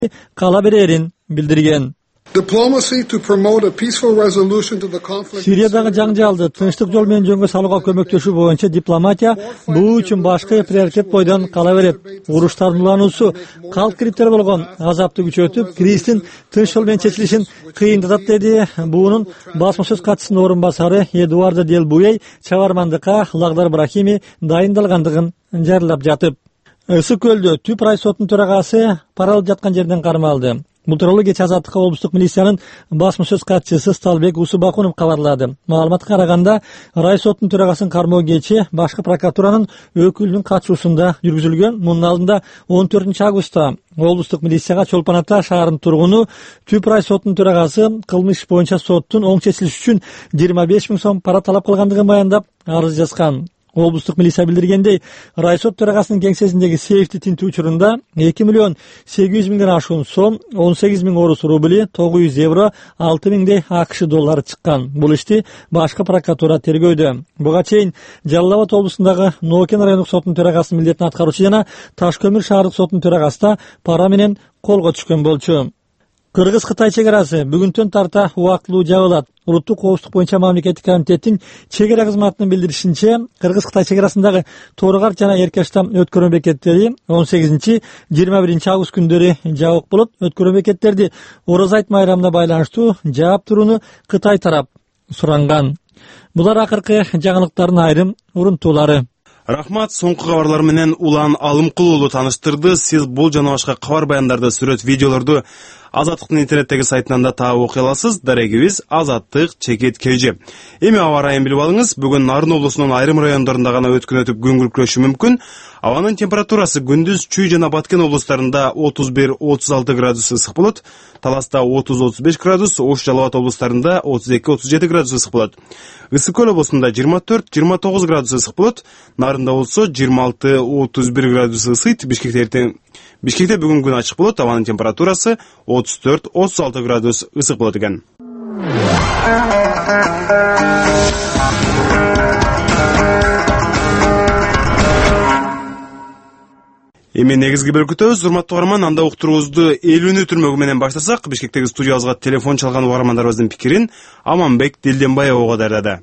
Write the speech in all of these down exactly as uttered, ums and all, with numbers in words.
кала берерин билдирген. Diplomacy to promote a peaceful resolution to the conflict. Сириядагы жаңжалды тынчтык жол менен жөнгө салууга көмөктөшүү боюнча дипломатия бул үчүн башкы приоритет бойдон кала берет. Уруштардын улануусу калк криптер болгон азапты күчөтүп, кризистин тынч жол менен чечилишин кыйындатат деди. Буунун басма сөз катчысынын орун басары Эдуардо Дел Буей чабармандыкка Лагдар Брахими дайындалгандыгын жарыялап жатып. Ысык көлдө Түп райсотунун төрагасы пара алып жаткан жерден кармалды. Бул тууралуу кечээ Азаттыкка облустук милициянын басма сөз катчысы Сталбек Усубакунов кабарлады. Маалыматка караганда, райсоттун төрагасынын кармоо кечээ башкы прокуратуранын өкүлүнүн катышуусунда жүргүзүлгөн. Мунун алдында он төртүнчү августта облустук милицияга Чолпон Ата шаарынын тургуну Түп райсоттунун төрагасы кылмыш боюнча соттун оң чечилиши үчүн жыйырма беш миң сом пара талап кылгандыгын баяндап, арыз жазган. Облустук милиция билдиргендей, райсот төрагасынын кеңсесиндеги сейфти тинтүү учурунда эки миллион сегиз жүз миңден ашуун сом, он сегиз миң орус рубли, тогуз жүз евро, алты миңдей АКШ доллары чыккан. Бул ишти башкы прокуратура тергөөдө. Буга чейин Жалал Абад облусундагы Нокен райондук сотунун төрагасынын милдетин аткаруучу жана Таш көмүр шаардык сотунун төрагасы да пара менен колго түшкөн болчу. Кыргыз-Кытай чегарасы бүгүнтөн тарта убактылуу жабылат. Улуттук коопсуздук боюнча мамлекеттик комитеттин чегара кызматынын билдиришинче, Кыргыз-Кытай чегарасындагы Торгар жана Эркештам өткөрүү бекеттери он сегизинчи жыйырма биринчи август күндөрү жабык болот. Өткөрүү бекеттерди Ороз айт майрамына байланыштуу жаап турууну Кытай тарап суранган. Булар акыркы жаңылыктардын айрым урунтуулары. Рахмат, соңку кабарлар менен Улан Алымкул уулу тааныштырды. Сиз бул жана башка кабар баяндарды, сүрөт, видеолорду Азаттыктын интернеттеги сайтынан да таап окуй аласыз. Дарегибиз Азаттык чекит кж. Эми аба райын билип алыңыз. Бүгүн Нарын облусунун айрым райондорунда гана өткөн өтүп күн күркүрөшү мүмкүн. Абанын температурасы күндүз Чүй жана Баткен облустарында отуз бир отуз алты градус ысык болот. Таласта отуз отуз беш градус, Ош Жалал Абад облустарында отуз эки отуз жети градус ысык болот. Ысык көл облусунда жыйырма төрт жыйырма тогуз градус ысык болот. Нарында болсо жыйырма алты отуз бир градус ысыйт. Бишкекте эртең Бишкекте бүгүн күн ачык болот. Абанын температурасы отуз төрт отуз алты градус ысык болот экен. Эми негизги бөлүктөбүз, урматтуу угарман, анда уктуруубузду элүүнү түрмөгү менен баштасак, Бишкектеги студиябызга телефон чалган угармандарыбыздын пикирин Аманбек Дилденбаев ого дайрады.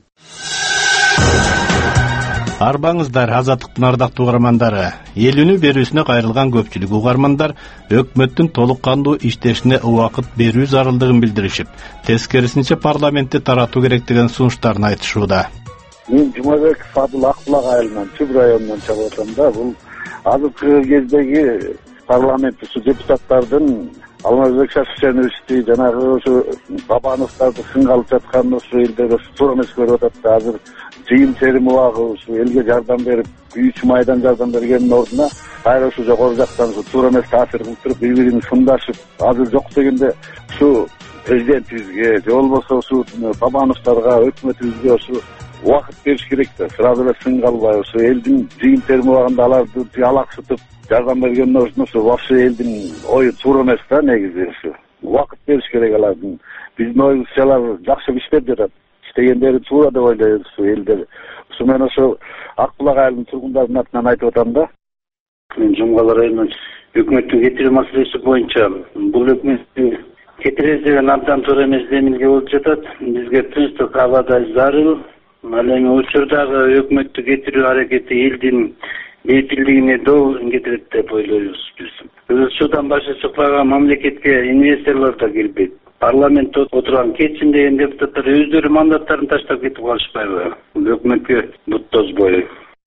Арбаңыздар, Азаттыктын ардактуу угармандары. Элүүнү берүүсүнө кайрылган көпчүлүк угармандар өкмөттүн толук кандуу иштешине убакыт берүү зарылдыгын билдиришип, тескерисинче парламентте таратуу керектигин сунуштарын айтышууда. Мен Жумабек Фадыл Акбулак айылынан, Түп районунан чыгып атам да. Бул азыркы кездеги парламент депутаттардын Алмазбек Шашишеновичти жанагы ошо Бабановдарды сынга алып жаткан ошо элдер туура эмес көрүп атат да. Азыр жыйын терим убагы ушу элге жардам берип, күйүүчү майдан жардам бергендин ордуна кайра ушу жогору жактан туура эмес таасир кылып туруп, бири-бирин сындашып, азыр жок дегенде ушу президентибизге же болбосо ушу Бабановдорго, өкмөтүбүзгө ушу убакыт бериш керек да. Сразу эле сынга албай, ушу элдин жыйын терим убагында аларды алаксытып жардам бергендин ордуна ушу вообще элдин ою туура эмес да. Негизи ушу убакыт бериш керек алардын. Биздин оюбузча алар жакшы иштеп жатат. Иштегендери туура деп ойлойбуз ушу элдер. Ушу мен ошо Акбулак айылынын тургундарынын атынан айтып атам да. Мен Жумгал районунун өкмөттүн кетирүү маселеси боюнча бул өкмөттүн кетирүүсү деген абдан туура эмес демилге болуп жатат. Бизге тынчтык абада зарыл. Ал эми учурдагы өкмөттү кетирүү аракети элдин бейпилдигине добурун кетирет деп ойлойбуз биз. Учурдан башы чыкпаган мамлекетке инвесторлор да келбейт. Парламентте отурган кетсин деген депутаттар өздөрү мандаттарын таштап кетип калышпайбы? Өкмөткө бут тозбой.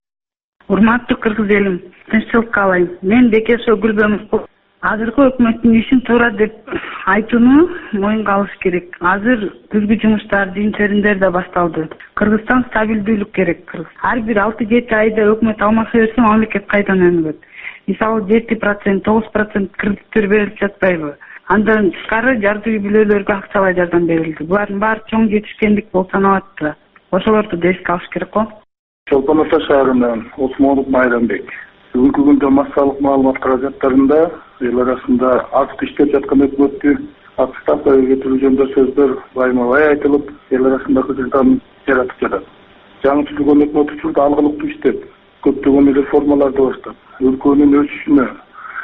Урматтуу кыргыз элим, тынччылык каалайм. Мен Бекешов Гүлбөмүш. Азыркы өкмөттүн ишин туура деп айтууну моюнга алыш керек. Азыр күзгү жумуштар, жыйын теримдер да башталды. Кыргызстан стабилдүүлүк керек. Ар бир алты жети айда өкмөт алмаша берсе, мамлекет кайдан өнүгөт? Мисалы жети процент, тогуз процент кредиттер берилип жатпайбы? Андан тышкары жардуу үй бүлөлөргө акчалай жардам берилди. Булардын баары чоң жетишкендик болуп саналат да. Ошолорду да эске алыш керек го. Чолпон Ата шаарынан Осмонов Майрамбек. Бүгүнкү күндө массалык маалымат каражаттарында эл арасында артык иштеп жаткан өкмөттү отставкага кетирүү жөнүндө сөздөр байма-бай айтылып, эл арасында кызыкчылык жаратып жатат. Жаңы түзүлгөн өкмөт учурда алгылыктуу иштеп, көптөгөн реформаларды баштап, өлкөнүн өсүшүнө,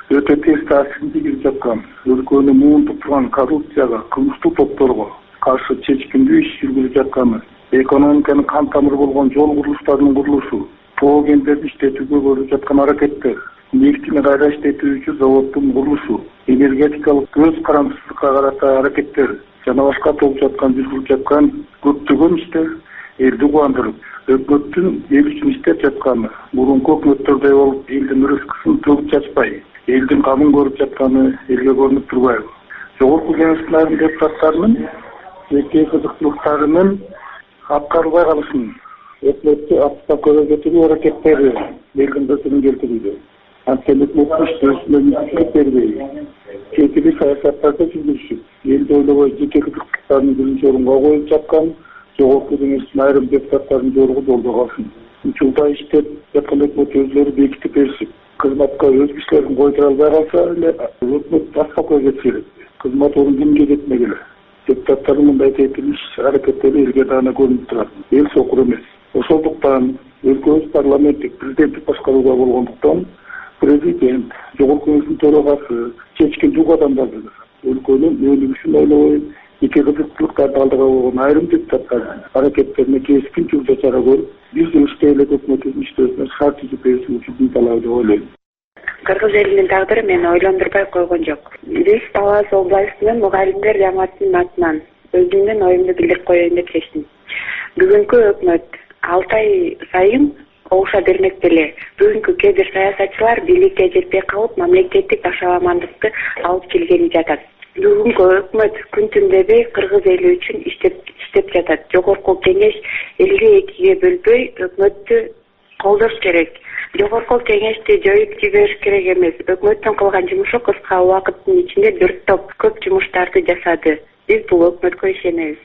өтө терс таасирин тийгизип жаткан, өлкөнү муунтуп турган коррупцияга, кылмыштуу топторго каршы чечкиндүү иш жүргүзүп жатканы, экономиканын кан тамыры болгон жол курулуштарынын курулушу, тоо кендерди иштетүүгө көрүлүп жаткан аракеттер, нефтини кайра иштетүүчү заводдун курулушу, энергетикалык көз карандысыздыкка карата аракеттер жана башка болуп жаткан жүргүзүлүп жаткан көптөгөн иштер элди кубандырып, өкмөттүн эл үчүн иштеп жатканы, мурунку өкмөттөрдөй болуп элдин рызкысын төгүп чачпай, элдин камын көрүп жатканы элге көрүнүп турбайбы? Жогорку Кеңештин айрым депутаттарынын жеке кызыктуулуктарынын аткарылбай калышын, өкмөттү отставкага кетирүү аракеттери белгиленин келтирүүдө. Анткени өкмөттүн иштөөсүнө мүмкүнчүлүк бербей, четири саясаттарды жүргүзүшүп, элди ойлобой жеке кызыктуулуктарын биринчи орунга коюп жаткан Жогорку Кеңештин айрым депутаттарынын жоругу жолдо калсын. Учурда иштеп жаткан өкмөт өзлөрү бекитип беришип, кызматка өз кишилерин койдура албай калса эле өкмөт отставкага кетсе керек. Кызмат орун кимге жетмек эле? Депутаттардын мындай тетилиш аракеттери элге даана көрүнүп турат. Эл сокур эмес. Ошондуктан өлкөбүз парламенттик президенттик башкарууда болгондуктан президент, Жогорку Кеңештин төрагасы чечкиндүү кадамдарды өлкөнүн өнүгүшүн ойлобой, жеке кызыктуулуктарды алдыга койгон айрым депутаттардын аракеттерине кескин журда чара көрүп, бир жыл иштей элек өкмөттүн иштөөсүнө шарт түзүп бериши үчүн талап деп ойлойм. Кыргыз элинин тагдыры мени ойлондурбай койгон жок. Биз Талас областынын мугалимдер жамаатынын атынан өзүмдүн оюмду билдирип коеюн деп чечтим. Бүгүнкү өкмөт алты ай сайын огуша бермек беле. Бүгүнкү кээ бир саясатчылар бийликке жетпей калып, мамлекеттик башаламандыкты алып келгени жатат. Бүгүнкү өкмөт күн түн дебей кыргыз эли үчүн иштеп иштеп жатат. Жогорку Кеңеш элди экиге бөлбөй өкмөттү колдош керек. Жогорку Кеңешти жоюп жибериш керек эмес. Өкмөттүн кылган жумушу кыска убакыттын ичинде бир топ көп жумуштарды жасады. Биз бул өкмөткө ишенебиз.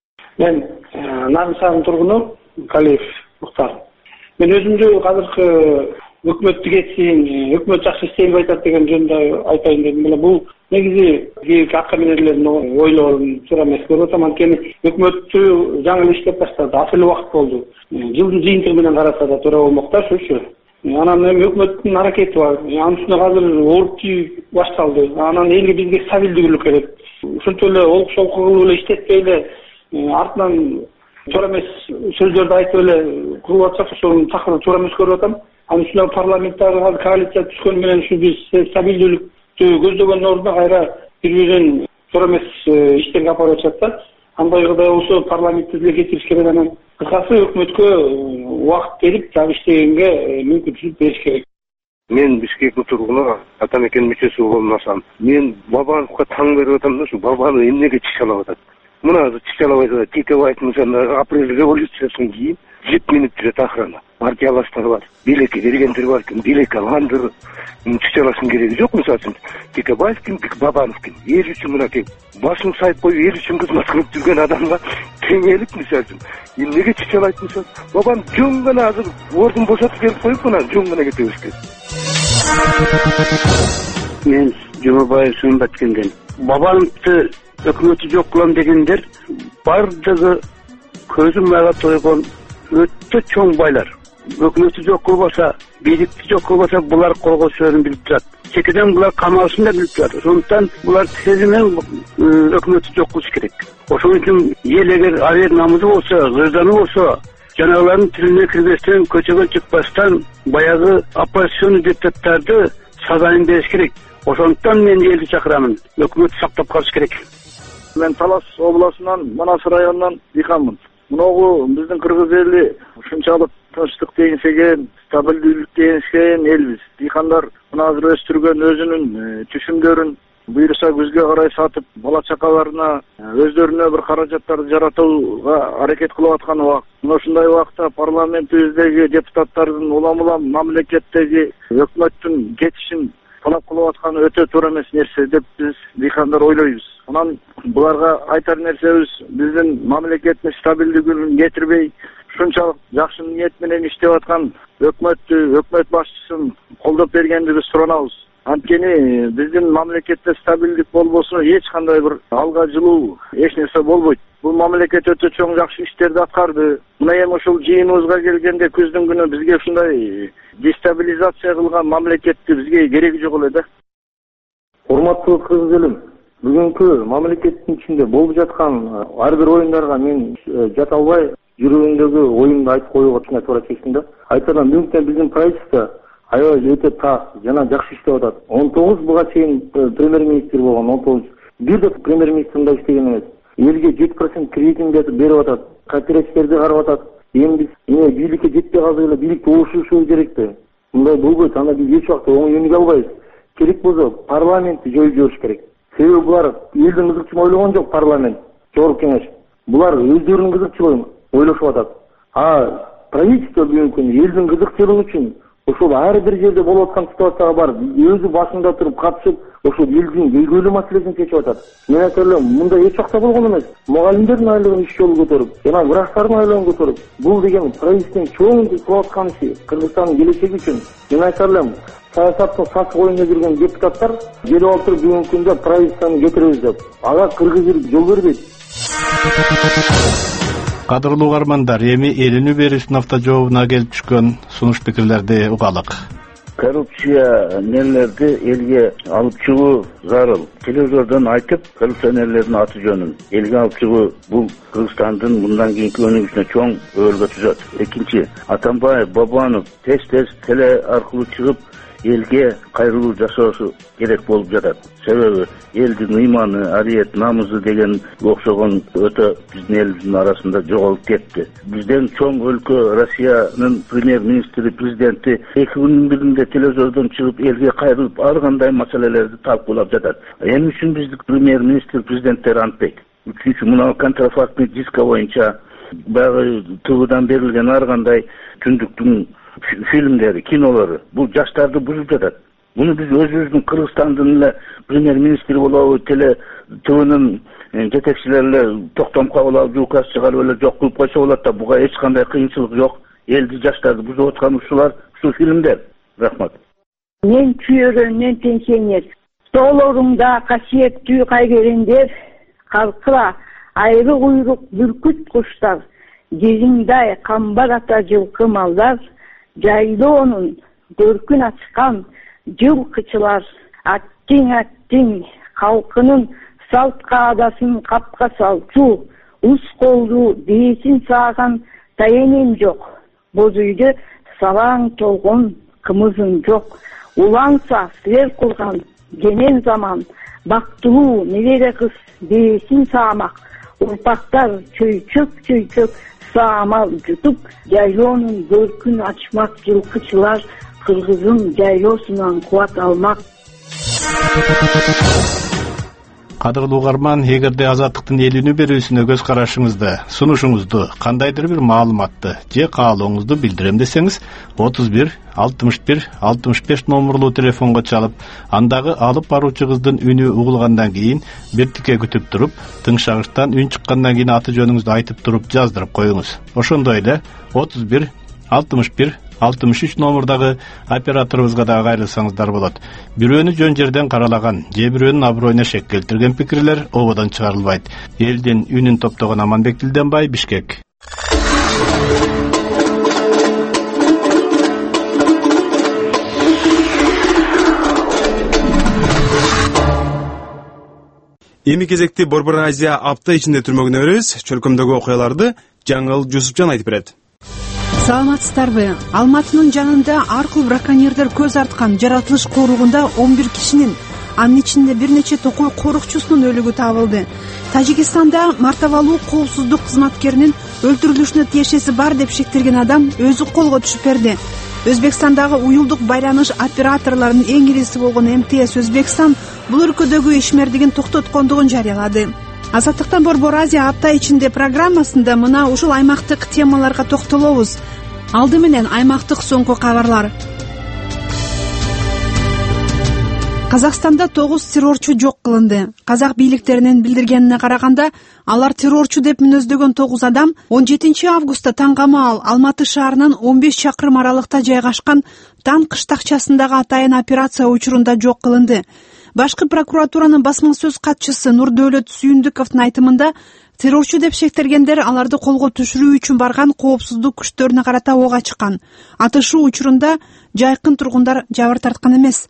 Мен Нарынсагын тургуну Калиев Муктар. Мен өзүмдү азыркы өкмөттү кетсин, өкмөт жакшы иштелип атат деген жөнүндө айтайын дедим. Мына бул негизи кээ акка менерлердин ойлорун туура эмес көрүп атам. Анткени өкмөттү жаңы эле иштеп баштады, аз эле убакыт болду. Жылдын жыйынтыгы менен караса да туура болмок да ошочу. Анан эми өкмөттүн аракети бар. Анын үстүнө азыр ооруп тийип башталды. Анан элге бизге стабилдүүлүк керек. Ошентип эле олук солку кылып эле иштетпей эле артынан туура эмес сөздөрдү айтып эле кылып атсак, ошонун такыры туура эмес көрүп атам. Анын үстүнө парламенттагы коалиция түшкөн менен ушу биз стабилдүүлүктү көздөгөн ордуна кайра бири-бирин туура эмес иштерге алып барып атышат да. Андай кылды болсо парламентти деле кетириш керек. Анан кыскасы өкмөткө убакыт берип, дагы иштегенге мүмкүнчүлүк бериш керек. Мен Бишкектин тургуну, ата мекен мүчөсү болмасам, мен Бабановго таң берип атам да, ушу Бабанов эмнеге чычалап атат. Мына чычалап атат, Текебаев мына апрель революциясынан кийин жип минип жүрөт охрана. Партиялаштар бар, билекке бергендер бар, ким билекке алгандыр, чычалаштын кереги жок. Мисалы үчүн Текебаев ким, Бабанов ким? Эл үчүн мынакей башын сайып коюп эл үчүн кызмат кылып жүргөн адамга теңелип, мисалы үчүн эмнеге чычалайт? Мисалы Бабанов жөн гана азыр ордун бошотуп келип коюп, мына жөн гана кете беришкен. Мен Жумабаев Сымбаткенден. Бабановду өкмөтү жок кылам дегендер бардыгы көзүм майга тойгон өтө чоң байлар. Өкмөтү жок кылбаса, бийликти жок кылбаса, булар колгошорун билип турат. Чекеден булар камалышын да билип турат. Ошондуктан булар сезимен өкмөтү жок кылыш керек. Ошон үчүн эл эгер арер намызы болсо, гыйзаны болсо, жанагылардын тилине кирбестен, көчөгө чыкпастан баягы оппозицион депутаттарды сазайын бериш керек. Ошондуктан мен элди чакырамын, өкмөт сактап калыш керек. Мен Талас областынан, Манас районунан дыйканмын. Мыногу биздин кыргыз эли ушунчалык тынчтык дегенсеген, стабилдүүлүк дегенсеген элбиз. Дыйкандар мына азыр өстүргөн өзүнүн түшүмдөрүн буйруса күзгө карай сатып, бала чакаларына өздөрүнө бир каражаттарды жаратууга аракет кылып аткан убакыт. Мына ушундай убакытта парламентибиздеги депутаттардын улам-улам мамлекеттеги өкмөттүн кетишин талап кылып атканы өтө туура эмес нерсе деп биз дыйкандар ойлойбуз. Анан буларга айтар нерсебиз, биздин мамлекеттин стабилдүүлүгүн кетирбей, ушунчалык жакшы ниет менен иштеп аткан өкмөттү, өкмөт башчысын колдоп бергенди биз суранабыз. Анткени биздин мамлекетте стабилдик болбосо эч кандай бир алга жылуу эч нерсе болбойт. Бул мамлекет өтө чоң жакшы иштерди аткарды. Мына эми ушул жыйыныбызга келгенде күздүн күнү бизге ушундай дестабилизация кылган мамлекетти бизге кереги жок эле да. Урматтуу кыргыз элим, бүгүнкү мамлекеттин ичинде болуп жаткан ар бир оюндарга мен жата албай, жүрөгүмдөгү оюмду айтып коюуга туура чечтим да. Айтадан бүгүнкү биздин правительство аябай өтө таз жана жакшы иштеп атат. он тогуз буга чейин премьер-министр болгон, он тогуз бир да премьер-министр мындай иштеген эмес. Элге жети процент кредитин берип атат, кооперативдерди карап атат. Эми биз эмне бийликке жетпей калдык эле, бийликти урушушубуз керек да. Мындай болбойт, анда биз эч убакта оң өнүгө албайбыз. Керек болсо парламентти жоюп жибериш керек. Себеби булар элдин кызыкчылыгын ойлогон жок парламент, жогорку кеңеш. Булар өздөрүнүн кызыкчылыгын ойлошуп атат. А правительство бүгүнкү элдин кызыкчылыгы үчүн ошол ар бир жерде болуп аткан ситуацияга барып, өзү башында туруп катышып, ошол элдин көйгөйлүү маселесин чечип атат. Мен айтып элем, мындай эч убакта болгон эмес. Мугалимдердин айлыгын иш жолу көтөрүп, жана врачтардын айлыгын көтөрүп, бул деген правительствонун чоң кылып аткан иши, Кыргызстандын келечеги үчүн. Мен айтып элем, саясаттын сасык оюнда жүргөн депутаттар келип алып туруп бүгүнкү күндө правительствону кетиребиз деп. Ага кыргыз эл жол бербейт. Кадырлуу угармандар, эми элүүнү берүүсүнүн автожообуна келип түшкөн сунуш пикирлерди угалык. Коррупция нелерди элге алып чыгуу зарыл. Телевизордон айтып, коррупционерлердин аты жөнүн элге алып чыгуу бул Кыргызстандын мындан кийинки өнүгүшүнө чоң өбөлгө түзөт. Экинчи, Атамбаев, Бабанов тез-тез теле аркылуу чыгып элге кайрылуу жасоосу керек болуп жатат. Себеби элдин ыйманы, ариет, намызы деген окшогон өтө биздин элибиздин арасында жоголуп кетти. Бизден чоң өлкө Россиянын премьер-министри, президенти эки күндүн биринде телевизордон чыгып элге кайрылып ар кандай маселелерди талкуулап жатат. Эмне үчүн биздин премьер-министр, президенттер антпайт? Үчүнчү, мына контрафактный диска боюнча баягы ТВдан берилген ар кандай түндүктүн фильмдери, кинолору бул жаштарды бузуп жатат. Муну биз өзүбүздүн Кыргызстандын эле премьер-министри болобу, теле ТВнын жетекчилери эле токтом кабыл алып, указ чыгарып эле жок кылып койсо болот да, буга эч кандай кыйынчылык жок. Элди жаштарды бузуп аткан ушулар, ушул фильмдер. Рахмат. Мен чүйөрөнүн пенсионер. Тоолорунда касиеттүү кайгерендер, калкыла айры куйрук бүркүт куштар, жезиңдай камбар ата жылкы малдар, жайлоонун көркүн ачкан жылкычылар, аттиң аттиң калкынын салт каадасын капка салчу, уз колду бээсин сааган таенем жок, боз үйдө салаң толгон кымызым жок, уланса силер курган кенен заман, бактылуу небере кыз бээсин саамак, урпактар чөйчөк чөйчөк саамал жутуп, жайлоонун көркүн ачмак жылкычылар кыргыздын жайлоосунан кубат алмак. Кадырлуу угарман, эгерде Азаттыктын элүүнү берүүсүнө көз карашыңызды, сунушуңузду, кандайдыр бир маалыматты же каалооңузду билдирем десеңиз, отуз бир алтымыш бир алтымыш беш номурлуу телефонго чалып, андагы алып баруучу кыздын үнү угулгандан кийин бир тике күтүп туруп, тыңшагычтан үн чыккандан кийин аты жөнүңүздү айтып туруп жаздырып коюңуз. Ошондой эле отуз бир алтымыш бир алтымыш үч номурдагы операторубузга да кайрылсаңыздар болот. Бирөөнү жөн жерден каралаган же бирөөнүн аброюна шек келтирген пикирлер ободон чыгарылбайт. Элдин үнүн топтогон Аманбек Тилденбай, Бишкек. Эми кезекти Борбор Азия апта ичинде түрмөгүнө беребиз. Чөлкөмдөгү окуяларды Жаңыл Жусупжан айтып берет. Саламатсыздарбы? Алматынын жанында аркыл браконьердер көз арткан жаратылыш кооругунда он бир кишинин, анын ичинде бир нече токой корукчусунун өлүгү табылды. Тажикстанда мартабалуу коопсуздук кызматкеринин өлтүрүлүшүнө тиешеси бар деп шектелген адам өзү колго түшүп берди. Өзбекстандагы уюлдук байланыш операторлорунун эң ириси болгон эм тэ эс Өзбекстан бул өлкөдөгү ишмердигин токтоткондугун жарыялады. Азаттыктан Борбор Азия апта ичинде программасында мына ушул аймактык темаларга токтолобуз. Алды менен аймактык соңку кабарлар. Казакстанда тогуз террорчу жок кылынды. Казак бийликтеринин билдиргенине караганда, алар террорчу деп мүнөздөгөн тогуз адам он жетинчи августта таңгамаал Алматы шаарынан он беш чакырым аралыкта жайгашкан Тан кыштакчасындагы атайын операция учурунда жок кылынды. Башкы прокуратуранын басма сөз катчысы Нурдөөлөт Сүйүндүковдун айтымында, террорчу деп шектелгендер аларды колго түшүрүү үчүн барган коопсуздук күчтөрүнө карата ок ачкан. Атышуу учурунда жайкын тургундар жабыр тарткан эмес.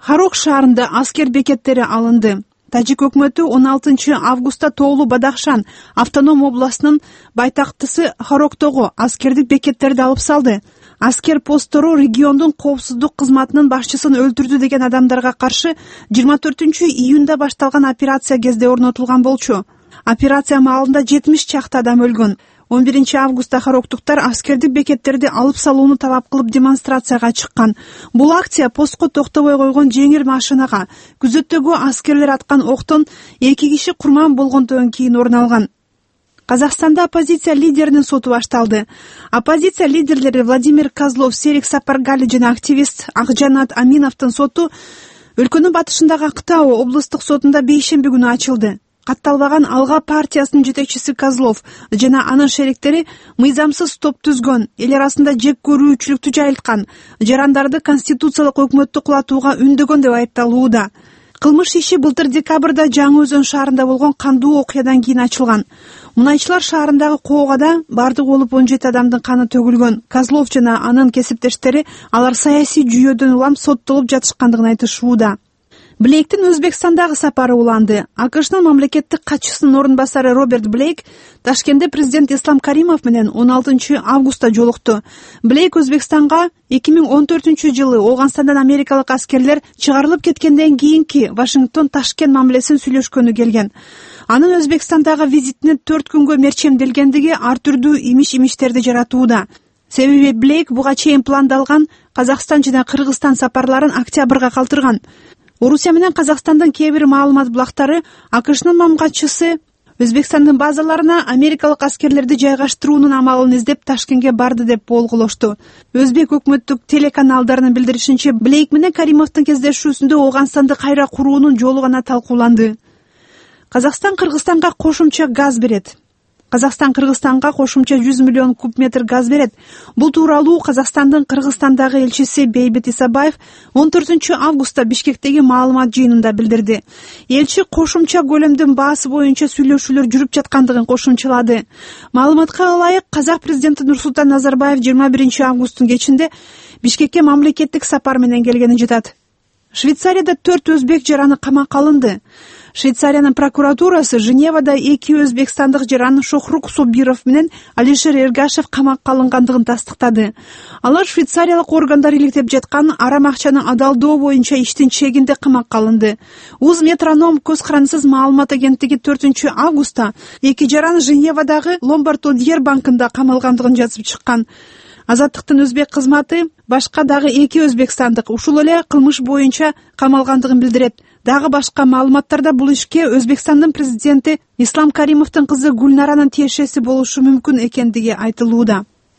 Харок шаарында аскер бекеттери алынды. Тажик өкмөтү он алтынчы августта Тоолу Бадахшан автоном областынын байтактысы Хароктогу аскердик бекеттерди алып салды. Аскер посттору региондун коопсуздук кызматынын башчысын өлтүрдү деген адамдарга каршы жыйырма төртүнчү июнда башталган операция кезде орнотулган болчу. Операция маалында жетимиш чакты адам өлгөн. он биринчи августта хароктуктар аскердик бекеттерди алып салууну талап кылып демонстрацияга чыккан. Бул акция постко токтобой койгон жеңил машинага күзөттөгү аскерлер аткан октон эки киши курман болгондон кийин орун алган. Казакстанда оппозиция лидеринин соту башталды. Оппозиция лидерлери Владимир Козлов, Серик Сапаргали жана активист Акжанат Аминовдун соту өлкөнүн батышындагы Актау облустук сотунда бейшемби күнү ачылды. Катталбаган Алга партиясынын жетекчиси Козлов жана анын шериктери мыйзамсыз топ түзгөн, эл арасында жек көрүүчүлүктү жайылткан, жарандарды конституциялык өкмөттү кулатууга үндөгөн деп айыпталууда. Кылмыш иши былтыр декабрда Жаңы Өзөн шаарында болгон кандуу окуядан кийин ачылган. Мунайчылар шаарындагы коогада бардыгы болуп он жети адамдын каны төгүлгөн. Козлов жана анын кесиптештери алар саясий жүйөдөн улам соттолуп жатышкандыгын айтышууда. Блейктин Өзбекстандагы сапары уланды. АКШнын мамлекеттик катчысынын орун басары Роберт Блейк Ташкентте президент Ислам Каримов менен он алтынчы августта жолукту. Блейк Өзбекстанга эки миң он төртүнчү жылы Ооганстандан америкалык аскерлер чыгарылып кеткенден кийинки Вашингтон Ташкент мамилесин сүйлөшкөнү келген. Анын Өзбекстандагы визитинин төрт күнгө мерчемделгендиги ар түрдүү имиш-имиштерди жаратууда. Себеби Блейк буга чейин пландалган Казакстан жана Кыргызстан сапарларын октябрга калтырган. Орусия менен Казакстандын кээ бир маалымат булактары АКШнын мамгатчысы Өзбекстандын базаларына америкалык аскерлерди жайгаштыруунун амалын издеп Ташкентке барды деп болгулошту. Өзбек өкмөттүк телеканалдарынын билдиришинче, Блейк менен Каримовдун кездешүүсүндө Ооганстанды кайра куруунун жолу гана талкууланды. Казакстан Кыргызстанга кошумча газ берет. Казакстан Кыргызстанга кошумча жүз миллион куб метр газ берет. Бул тууралуу Казакстандын Кыргызстандагы элчиси Бейбит Исабаев он төртүнчү августта Бишкектеги маалымат жыйынында билдирди. Элчи кошумча көлөмдүн баасы боюнча сүйлөшүүлөр жүрүп жаткандыгын кошумчалады. Маалыматка ылайык, Казак президенти Нурсултан Назарбаев жыйырма биринчи августтун кечинде Бишкекке мамлекеттик сапар менен келгени жатат. Швейцарияда төрт өзбек жараны камакка алынды. Швейцариянын прокуратурасы Женевада эки өзбекстандык жаран Шохрук Собиров менен Алишер Эргашев камакка алынгандыгын тастыктады. Алар швейцариялык органдар иликтеп жаткан арам акчаны адалдоо боюнча иштин чегинде камакка алынды. Узметроном көз карандысыз маалымат агенттиги төртүнчү августта эки жаран Женевадагы Ломбард-Одьер банкында камалгандыгын жазып чыккан. Азаттыктын өзбек кызматы башка дагы эки өзбекстандык ушул эле кылмыш боюнча камалгандыгын билдирет. Дагы башка маалыматтарда бул ишке Өзбекстандын президенти Ислам Каримовдун кызы Гүлнаранын тиешеси болушу мүмкүн экендиги айтылууда.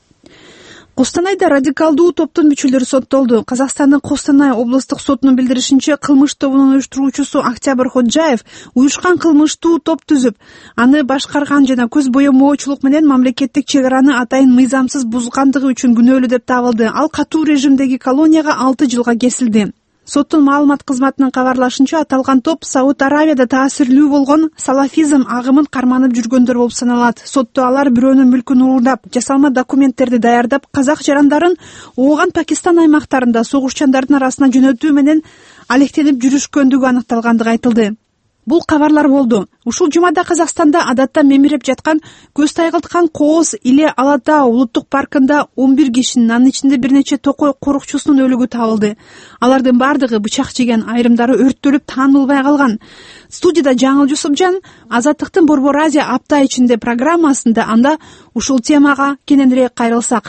Костанайда радикалдуу топтун мүчөлөрү соттолду. Казакстандын Костанай облустук сотунун билдиришинче, кылмыш тобунун уюштуруучусу Октябрь Ходжаев уюшкан кылмыштуу топ түзүп, аны башкарган жана көз боемоочулук менен мамлекеттик чек араны атайын мыйзамсыз бузгандыгы үчүн күнөөлүү деп табылды. Ал катуу режимдеги колонияга алты жылга кесилди. Соттун маалымат кызматынын кабарлашынча, аталган топ Сауд Аравияда таасирлүү болгон салафизм агымын карманып жүргөндөр болуп саналат. Сотто алар бирөөнүн мүлкүн уурдап, жасалма документтерди даярдап, казак жарандарын Ооган Пакистан аймактарында согушчандардын арасына жөнөтүү менен алектенип жүрүшкөндүгү аныкталгандыгы айтылды. Бул кабарлар болду. Ушул жумада Казакстанда адатта мемиреп жаткан көз тайгылткан кооз Иле Алатау улуттук паркында он бир кишинин, анын ичинде бир нече токой корукчусунун өлүгү табылды. Алардын бардыгы бычак жеген, айрымдары өрттөлүп таанылбай калган. Студияда Жаңыл Жусупжан Азаттыктын Борбор Азия апта ичинде программасында анда ушул темага кененирээк кайрылсак.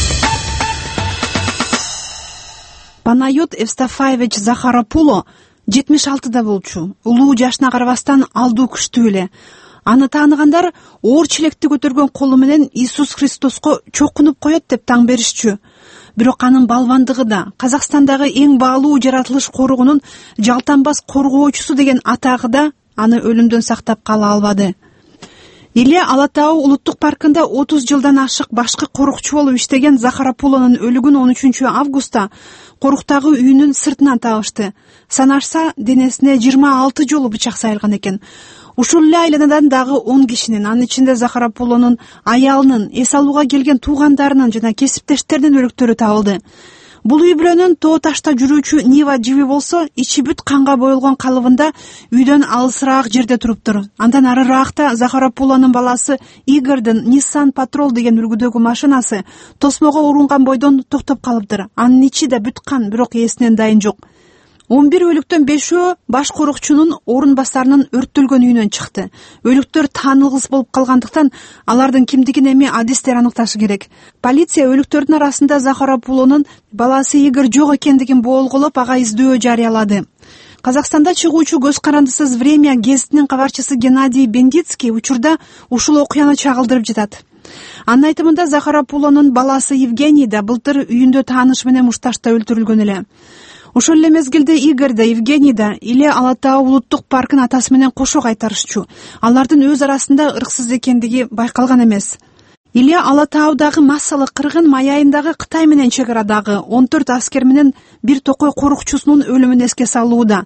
Панайот Евстафаевич Захарапуло жетимиш алтыда болчу. Улуу жашына карабастан алдуу күчтүү эле. Аны тааныгандар оор челекти көтөргөн колу менен Иисус Христоско чокунуп коет деп таң беришчү. Бирок анын балбандыгы да, Казакстандагы эң баалуу жаратылыш коругунун жалтанбас коргоочусу деген атагы да аны өлүмдөн сактап кала албады. Иле Алатау улуттук паркында отуз жылдан ашык башкы корукчу болуп иштеген Захарапулонун өлүгүн он үчүнчү августта коруктагы үйүнүн сыртынан табышты. Санашса, денесине жыйырма алты жолу бычак сайылган экен. Ушул эле айланадан дагы он кишинин, анын ичинде Захарапулонун аялынын, эс алууга келген туугандарынын жана кесиптештеринин өлүктөрү табылды. Бул үй бүлөнүн тоо ташта жүрүүчү Нива Живи болсо ичи бүт канга боелгон калыбында үйдөн алысыраак жерде туруптур. Андан арыраакта Захаропулонун баласы Игордун Nissan Patrol деген үлгүдөгү машинасы тосмого урунган бойдон токтоп калыптыр. Анын ичи да бүт кан, бирок ээсинен дайын жок. он бир өлүктөн бешөө баш корукчунун орун басарынын өрттөлгөн үйүнөн чыкты. Өлүктөр таанылгыс болуп калгандыктан алардын кимдигин эми адистер аныкташы керек. Полиция өлүктөрдүн арасында Захаропулонун баласы Игорь жок экендигин боолголоп, ага издөө жарыялады. Казакстанда чыгуучу көз карандысыз «Время» гезитинин кабарчысы Геннадий Бендицкий учурда ушул окуяны чагылдырып жатат. Анын айтымында Захаропулонун баласы Евгений да былтыр үйүндө таанышы менен мушташта өлтүрүлгөн эле. Ошол эле мезгилде Игорь да Евгений да Иле Ала Таа улуттук паркын атасы менен кошо кайтарышчу. Алардын өз арасында ырксыз экендиги байкалган эмес. Иле Ала Таадагы массалык кыргын май айындагы Кытай менен чек арадагы он төрт аскер менен бир токой корукчусунун өлүмүн эске салууда.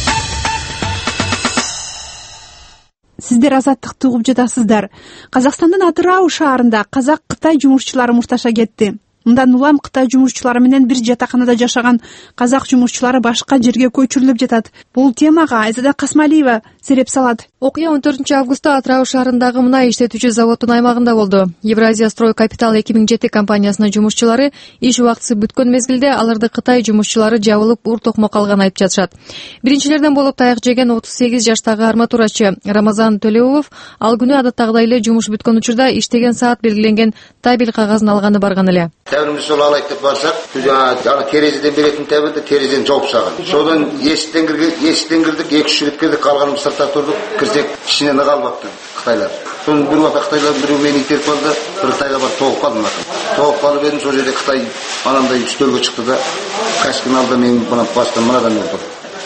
Сиздер Азаттыкты угуп жатасыздар. Казакстандын Атырау шаарында казак-кытай жумушчулары мушташа кетти. Мындан улам Кытай жумушчулары менен бир жатаканада жашаган казак жумушчулары башка жерге көчүрүлүп жатат. Бул темага Айзада Касмалиева сереп салат. Окуя он төртүнчү августта Атырау шаарындагы мунай иштетүүчү заводдун аймагында болду. Евразия строй капитал эки миң жети компаниясынын жумушчулары иш убактысы бүткөн мезгилде аларды Кытай жумушчулары жабылып ур токмок алган айып жатышат. Биринчилерден болуп таяк жеген отуз сегиз жаштагы арматурачы Рамазан Төлөбов ал күнү адаттагыдай эле жумуш бүткөн учурда иштеген саат белгиленген табель кагазын алганы барган эле. Тәбіріміз сол алайық деп барсақ, жаңа терезеден беретін тәбірді терезеден жауып тастаған. Содан есіктен кірдік, екі-үш жігіт кірдік, қалғанымыз сыртта тұрдық, кірсек ішінен қалбапты Қытайлар. Соны бір уақытта Қытайлар біреу мені итеріп қалды, бір Қытайға барып тоғып қалдым. Тоғып қалып едім, сол жерде Қытай анандай үстелге шықты да, кәшкін алды менің бастан мынадан өлді.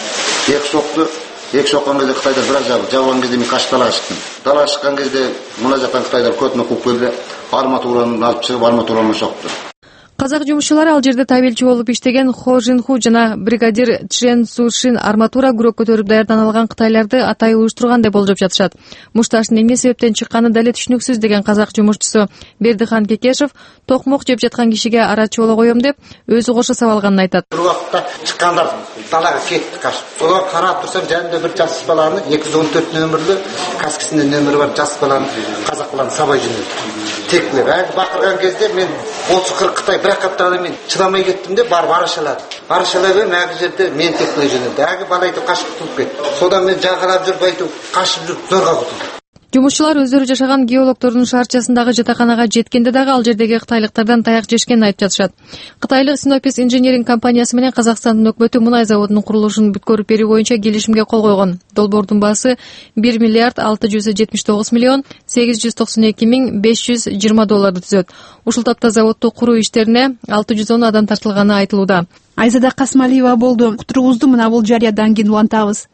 Екі соқты, екі соққан кезде Қытайлар біраз жабылды. Жабылған кезде мен қашып далаға шықтым. Далаға шыққан кезде мына жақтан Қытайлар көтіне қуып келді, арматураны алып шығып арматураны соқты. Казак жумушчулары ал жерде табелчи болуп иштеген Хо Жинху жана бригадир Чжен Сушин арматура күрөк көтөрүп даярдан алган кытайларды атай уюштурган деп болжоп жатышат. Мушташтын эмне себептен чыкканы дале түшүнүксүз деген казак жумушчусу Бердихан Кекешев токмок жеп жаткан кишиге арачы боло коем деп өзү кошо сабалганын айтат. Бир убакта чыккандар далага кетти кашып. Солар карап турсам жанында бир жас баланы эки жүз он төрт нөмүрлүү каскасында нөмүрү бар жас баланы казак баланы сабай жөнөттү. Теклеп, ag бакырган кезде мен отуз кырк Кытай бирок каптаганда мен чыдамай кеттим де барып арашалады. Арашалап эми аг жерде мен теклей жөнөттү. Аг бала айтып кашып кутулуп кетти. Содан мен жагылап жүрүп айтып кашып жүрүп зорго кутулдум. Жумушчулар өздөрү жашаган геологдордун шаарчасындагы жатаканага жеткенде дагы ал жердеги кытайлыктардан таяк жешкенин айтып жатышат. Кытайлык Sinopec инженеринг компаниясы менен Казакстандын өкмөтү мунай заводунун курулушун бүткөрүп берүү боюнча келишимге кол койгон. Долбоордун баасы бир миллиард алты жүз жетимиш тогуз миллион сегиз жүз токсон эки миң беш жүз жыйырма долларды түзөт. Ушул тапта заводду куруу иштерине алты жүз он адам тартылганы айтылууда. Айзада Касмалиева болду. Уктуруубузду мына бул жарыядан кийин улантабыз.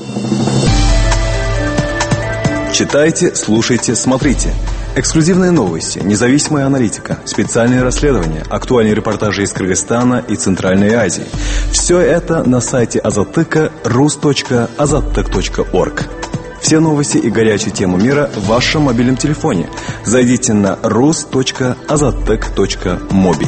Читайте, слушайте, смотрите. Эксклюзивные новости, независимая аналитика, специальные расследования, актуальные репортажи из Кыргызстана и Центральной Азии. Все это на сайте Азаттыка рус точка азаттык точка орг. Все новости и горячие темы мира в вашем мобильном телефоне. Зайдите на рус точка азаттык точка моби.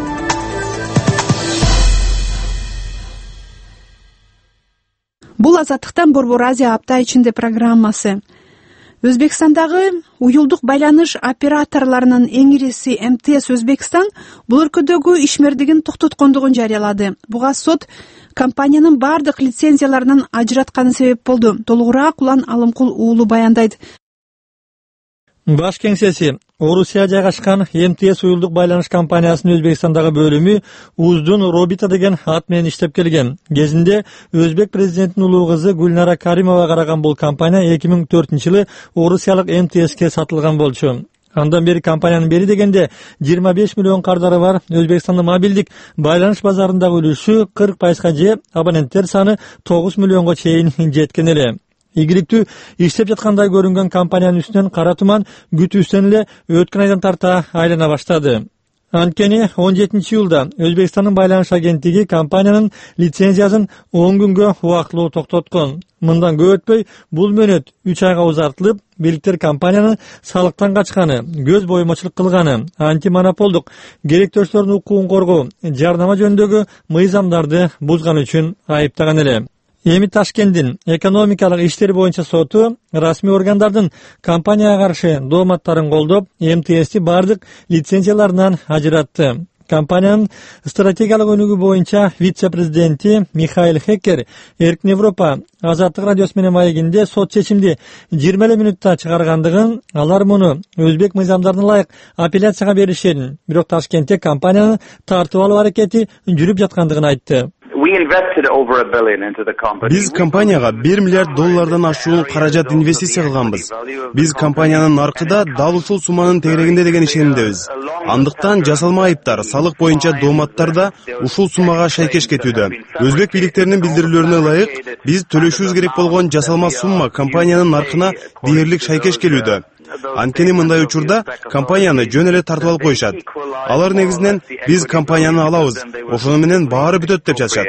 Бул Азаттыктан Борбор Азия апта ичинде программасы. Өзбекстандагы уюлдук байланыш операторлорунун эң ириси эм тэ эс Өзбекстан бул өлкөдөгү ишмердигин токтоткондугун жарыялады. Буга сот компаниянын бардык лицензияларынан ажыратканы себеп болду. Толугураак Улан Алымкул уулу баяндайт. Баш кеңсеси Орусия жайгашкан эм тэ эс уюлдук байланыш компаниясынын Өзбекстандагы бөлүмү Уздун Робита деген ат менен иштеп келген. Кезинде Өзбек президентинин улуу кызы Гүлнара Каримова караган бул компания эки миң төртүнчү жылы Орусиялык эм тэ эске сатылган болчу. Андан бери компаниянын бери дегенде жыйырма беш миллион кардары бар Өзбекстандын мобилдик байланыш базарындагы үлүшү кырк пайызга же абоненттер саны тогуз миллионго чейин жеткен эле. Игиликтүү иштеп жаткандай көрүнгөн компаниянын үстүнөн кара туман күтүүсүнөн эле өткөн айдан тарта айлана баштады. Анткени он жетинчи июлда Өзбекстандын байланыш агенттиги компаниянын лицензиясын он күнгө убактылуу токтоткон. Мындан көп өтпөй бул мөөнөт үч айга узартылып, бийликтер компанияны салыктан качканы, көз боюмачылык кылганы, антимонополдук керектөштөрдүн укугун коргоо, жарнама жөнүндөгү мыйзамдарды бузган үчүн айыптаган эле. Эми Ташкенттин экономикалык иштер боюнча соту расмий органдардын компанияга каршы дооматтарын колдоп, эм тэ эсти бардык лицензияларынан ажыратты. Компаниянын стратегиялык өнүгүү боюнча вице-президенти Михаил Хеккер Эркин Европа Азаттык радиосу менен маегинде сот чечимди жыйырма эле мүнөттө чыгаргандыгын, алар муну өзбек мыйзамдарына ылайык апелляцияга беришин, бирок Ташкентте компанияны тартып алуу аракети жүрүп жаткандыгын айтты. Биз компанияга бир миллиард доллардан ашуун каражат инвестиция кылганбыз. Биз компаниянын наркыда дал ушул сумманын тегерегинде деген ишенимдебиз. Андыктан жасалма айыптар, салык боюнча дооматтар да ушул суммага шайкеш кетүүдө. Өзбек бийликтеринин билдирүүлөрүнө ылайык, биз төлөшүбүз керек болгон жасалма сумма компаниянын наркына дээрлик шайкеш келүүдө. Анткени мындай учурда компанияны жөн эле тартып алып коюшат. Алар негизинен биз компанияны алабыз, ошону менен баары бүтөт деп жатышат.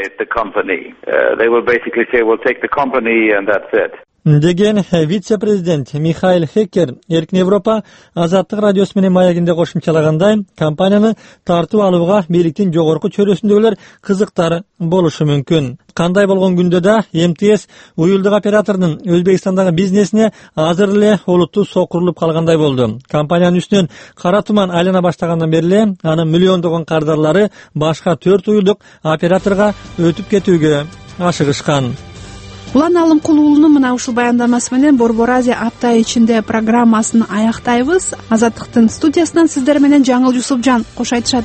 Деген вице-президент Михаил Хеккер Эркин Европа Азаттык радиосу менен маегинде кошумчалагандай, компанияны тартып алууга бийликтин жогорку чөйрөсүндөгүлөр кызыктар болушу мүмкүн. Кандай болгон күндө да эм тэ эс уюлдук оператордун Өзбекстандагы бизнесине азыр эле олуттуу сокурулуп калгандай болду. Компаниянын үстүнөн кара туман айлана баштагандан бери эле анын миллиондогон кардарлары башка төрт уюлдук операторго өтүп кетүүгө ашыгышкан. Улан Алымкул уулунун мына ушул баяндамасы менен Борбор Азия апта ичинде программасын аяктайбыз. Азаттыктын студиясынан сиздер менен Жаңыл Жусупжан кош айтышат.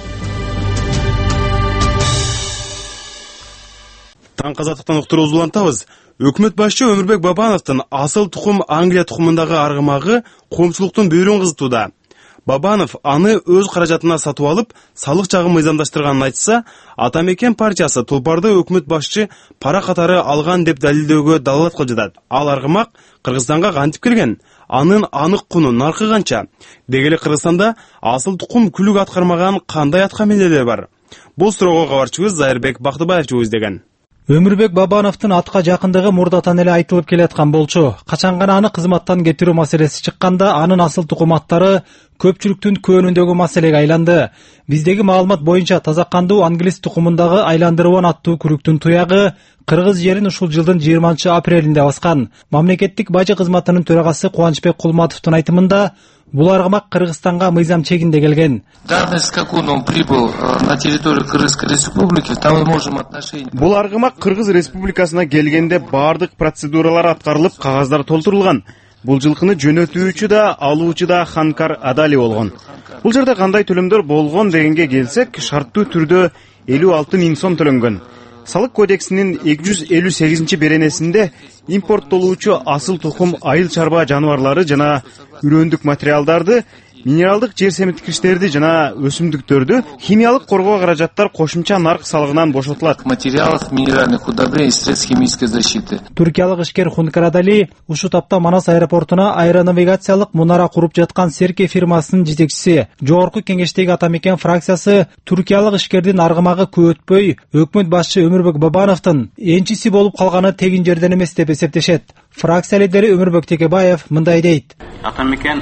Таң Азаттыктан уктуруубузду улантабыз. Өкмөт башчы Өмүрбек Бабановдун асыл тукум Англия тукумундагы аргымагы коомчулуктун бөөрүн кызытууда. Бабанов аны өз каражатына сатып алып, салык жагын мыйзамдаштырганын айтса, Ата Мекен партиясы Тулпарды өкмөт башчы пара катары алган деп далилдөөгө далалат кылып жатат. Ал аргымак Кыргызстанга кантип кирген? Анын анык куну, наркы канча? Дегеле Кыргызстанда асыл тукум күлүк аткармаган кандай атка минелер бар? Бул суроого кабарчыбыз Зайырбек Бактыбаев жооздеген. Өмүрбек Бабановдун атка жакындыгы мурдатан эле айтылып келаткан болчу. Качан гана аны кызматтан кетирүү маселеси чыкканда, анын асыл тукуматтары көпчүлүктүн көөнүндөгү маселеге айланды. Биздеги маалымат боюнча таза кандуу англис тукумундагы айландырыбан аттуу күрүктүн туягы Кыргыз жерин ушул жылдын жыйырманчы апрелинде баскан. Мамлекеттик бажы кызматынын төрагасы Кубанычбек Кулматовдун айтымында, бул аргымак Кыргызстанга мыйзам чегинде келген. Давность, как он прибыл на территорию Кыргызской республики, там мы можем отношения. Бул аргымак Кыргыз республикасына келгенде бардык процедуралар аткарылып, кагаздар толтурулган. Бул жылкыны жөнөтүүчү да, алуучу да Ханкар Адали болгон. Бул жерде кандай төлөмдөр болгон дегенге келсек, шарттуу түрдө элүү алты миң сом төлөнгөн. Салык кодексинин эки жүз элүү сегизинчи беренесинде импорттолуучу асыл тукум айыл чарба жаныбарлары жана үрөндүк материалдарды, минералдык жер семирткичтерди жана өсүмдүктөрдү химиялык коргоо каражаттар кошумча нарк салыгынан бошотулат. Материалов, минеральных удобрений, средств химической защиты. Туркиялык ишкер Хункар Адали ушул тапта Манас аэропортуна аэронавигациялык мунара куруп жаткан Серке фирмасынын жетекчиси. Жогорку кеңештеги Ата Мекен фракциясы туркиялык ишкердин аргымагы көп өтпөй өкмөт башчы Өмүрбек Бабановдун энчиси болуп калганы тегин жерден эмес деп эсептешет. Фракция лидери Өмүрбек Текебаев мындай дейт. Ата Мекен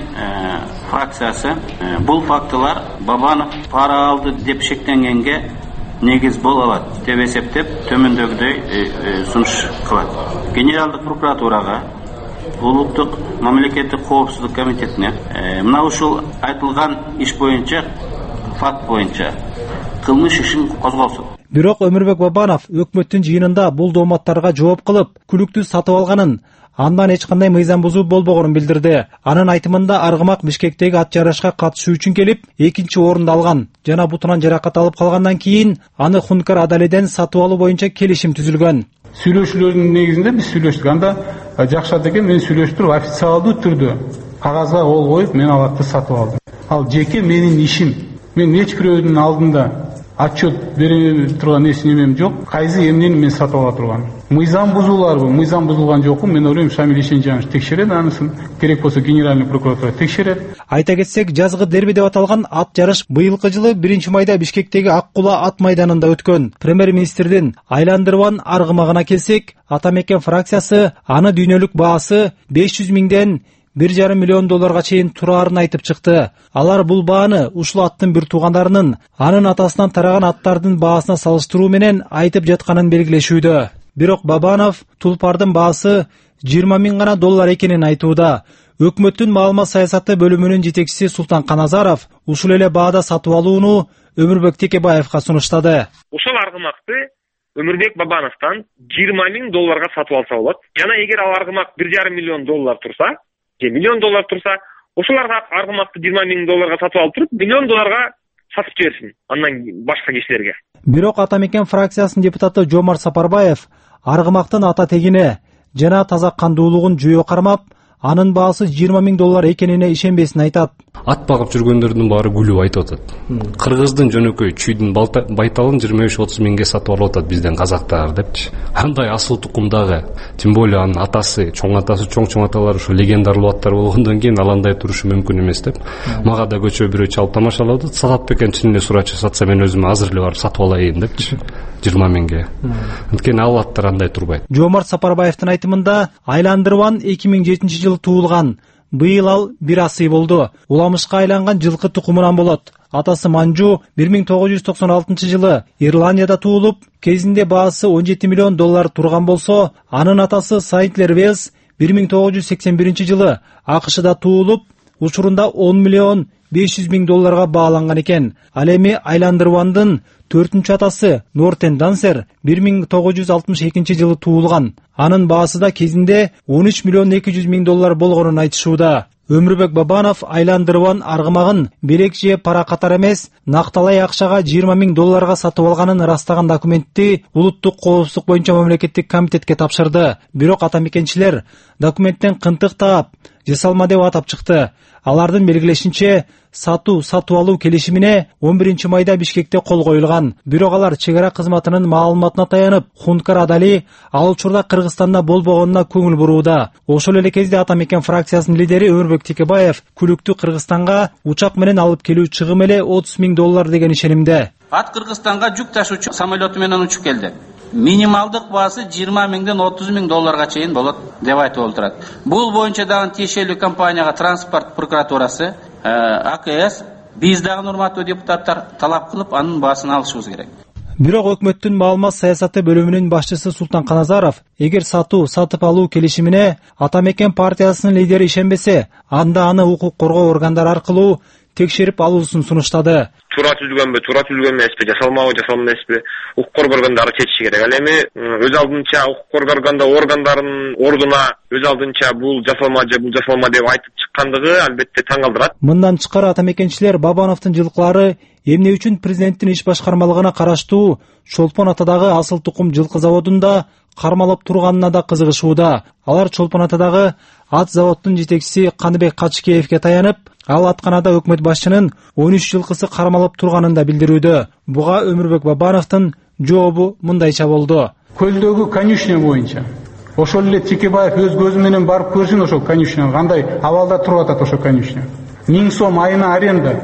фракциясы бул фактылар Бабанов пара алды деп шектенгенге негиз боло алат деп эсептеп төмөндөгүдөй сунуш кылат. Генералдык прокуратурага, улуттук мамлекеттик коопсуздук комитетине мына ушул айтылган иш боюнча, факт боюнча кылмыш ишин козголсун. Бирок Өмүрбек Бабанов өкмөттүн жыйынында бул дооматтарга жооп кылып, күлүктү сатып алганын, андан эч кандай мыйзам бузуу болбогонун билдирди. Анын айтымында аргымак Бишкектеги ат жарышка катышуу үчүн келип, экинчи орунду алган жана бутунан жаракат алып калгандан кийин аны Хункар Адалиден сатып алуу боюнча келишим түзүлгөн. Сүйлөшүүлөрдүн негизинде биз сүйлөштүк. Анда жакшат экен, мен сүйлөштүрүп официалдуу түрдө кагазга кол коюп, мен аларды сатып алдым. Ал жеке менин ишим. Мен эч бирөөнүн алдында отчет бере турган эч немем жок. Кайсы эмнени мен сатып ала турган. Мыйзам бузууларбы, мыйзам бузулган жокпу? Мен ойлойм, Шамил Ишенжанович текшерет анысын. Керек болсо Генеральный прокуратура текшерет. Айта кетсек, жазгы дерби деп аталган ат жарыш быйылкы жылы биринчи майда Бишкектеги Ак Кула ат майданында өткөн. Премьер-министрдин айландырган аргымагына келсек, Атамекен фракциясы аны дүйнөлүк баасы беш жүз миңден бир жарым миллион долларга чейин турарын айтып чыкты. Алар бул бааны ушул аттын бир туугандарынын анын атасынан тараган аттардын баасына салыштыруу менен айтып жатканын белгилешүүдө. Бирок Бабанов тулпардын баасы жыйырма миң гана доллар экенин айтууда. Өкмөттүн маалымат саясаты бөлүмүнүн жетекчиси Султан Каназаров ушул эле баада сатып алууну Өмүрбек Текебаевга сунуштады. Ушул аргымакты Өмүрбек Бабановдон жыйырма миң долларга сатып алса болот. Жана эгер ал аргымак бир жарым миллион доллар турса, же миллион доллар турса, ошол аргымакты жыйырма миң долларга сатып алып туруп, миллион долларга сатып жиберсин андан башка кишилерге. Бирок Атамекен фракциясынын депутаты Жомарт Сапарбаев аргымактын ата тегине жана таза кандуулугун жүйө кармап, анын баасы жыйырма миң доллар экенине ишенбесин айтат. Ат багып жүргөндөрдүн баары күлүп айтып атат. Кыргыздын жөнөкөй чүйдүн байталын жыйырма беш отуз миңге сатып алып атат бизден казактар депчи. Андай асыл тукумдагы, тем более анын атасы, чоң атасы, чоң-чоң аталары ушу легендарлуу аттар болгондон кийин ал андай турушу мүмкүн эмес деп. Мага да көчө бирөө чалып тамашалады. Сатат бекен чын эле сурачы сатса мен өзүм азыр эле барып сатып алайын депчи. жыйырма миңге. Анткени ал аттар андай турбайт. Жомарт Сапарбаевдин айтымында Айландырван эки миң жетинчи жылы туулган. Быйыл ал бир асый болду. Уламышка айланган жылкы тукумунан болот. Атасы Манжу бир миң тогуз жүз токсон алтынчы жылы Ирландияда туулуп, кезинде баасы он жети миллион доллар турган болсо, анын атасы Сайнтлер Велс бир миң тогуз жүз сексен биринчи жылы АКШда туулуп, учурунда он миллион беш жүз миң долларга бааланган экен. Ал эми Айландырвандын төртүнчү атасы Нортен Дансер бир миң тогуз жүз алтымыш экинчи жылы туулган. Анын баасы да кезинде он үч миллион эки жүз миң доллар болгонун айтышууда. Өмүрбек Бабанов Айландырван аргымагын белек же пара катар эмес, накталай акчага жыйырма миң долларга сатып алганын ырастаган документти улуттук коопсуздук боюнча мамлекеттик комитетке тапшырды. Бирок атамекенчилер документтен кынтык таап, жасалма деп атап чыкты. Алардын белгилешинче, сатуу сатып алуу келишимине он биринчи майда Бишкекте кол коюлган. Бирок алар чек ара кызматынын маалыматына таянып, Хункар Адали ал учурда Кыргызстанда болбогонуна көңүл бурууда. Ошол эле кезде Атамекен фракциясынын лидери Өмүрбек Текебаев күлүктү Кыргызстанга учак менен алып келүү чыгым эле отуз миң доллар деген ишенимде. Ат Кыргызстанга жүк ташуучу самолету менен учуп келди. Минималдык баасы жыйырма миңден отуз миң долларга чейин болот деп айтып отурат. Бул боюнча дагы тиешелүү компанияга транспорт прокуратурасы, АКС, биз дагы урматтуу депутаттар талап кылып анын баасын алышыбыз керек. Бирок өкмөттүн маалымат саясаты бөлүмүнүн башчысы Султан Каназаров, эгер сатуу сатып алуу келишимине Атамекен партиясынын лидери ишенбесе, анда аны укук коргоо органдары аркылуу текшерип алуусун сунуштады. Туура түзүлгөнбү, туура түзүлгөн эмеспи, жасалмабы, жасалма эмеспи, укук коргоо органдары чечиши керек. Ал эми өз алдынча укук коргоо органдарынын ордуна өз алдынча бул жасалма же бул жасалма деп айтып чыккандыгы албетте таң калтырат. Мындан тышкары атамекенчилер Бабановдун жылкылары эмне үчүн президенттин иш башкармалыгына караштуу Чолпон Атадагы асыл тукум жылкы заводунда кармалып турганына да кызыгышууда. Алар Чолпон Атадагы ат заводдун жетекчиси Каныбек Качкеевге таянып, ал атканада өкмөт башчынын он үч жылкысы кармалып турганын да билдирүүдө. Буга Өмүрбек Бабановдун жообу мындайча болду. Көлдөгү конюшня боюнча ошол эле Текебаев өз көзү менен барып көрсүн ошол конюшня кандай абалда туруп атат ошол конюшня. миң сом айына аренда.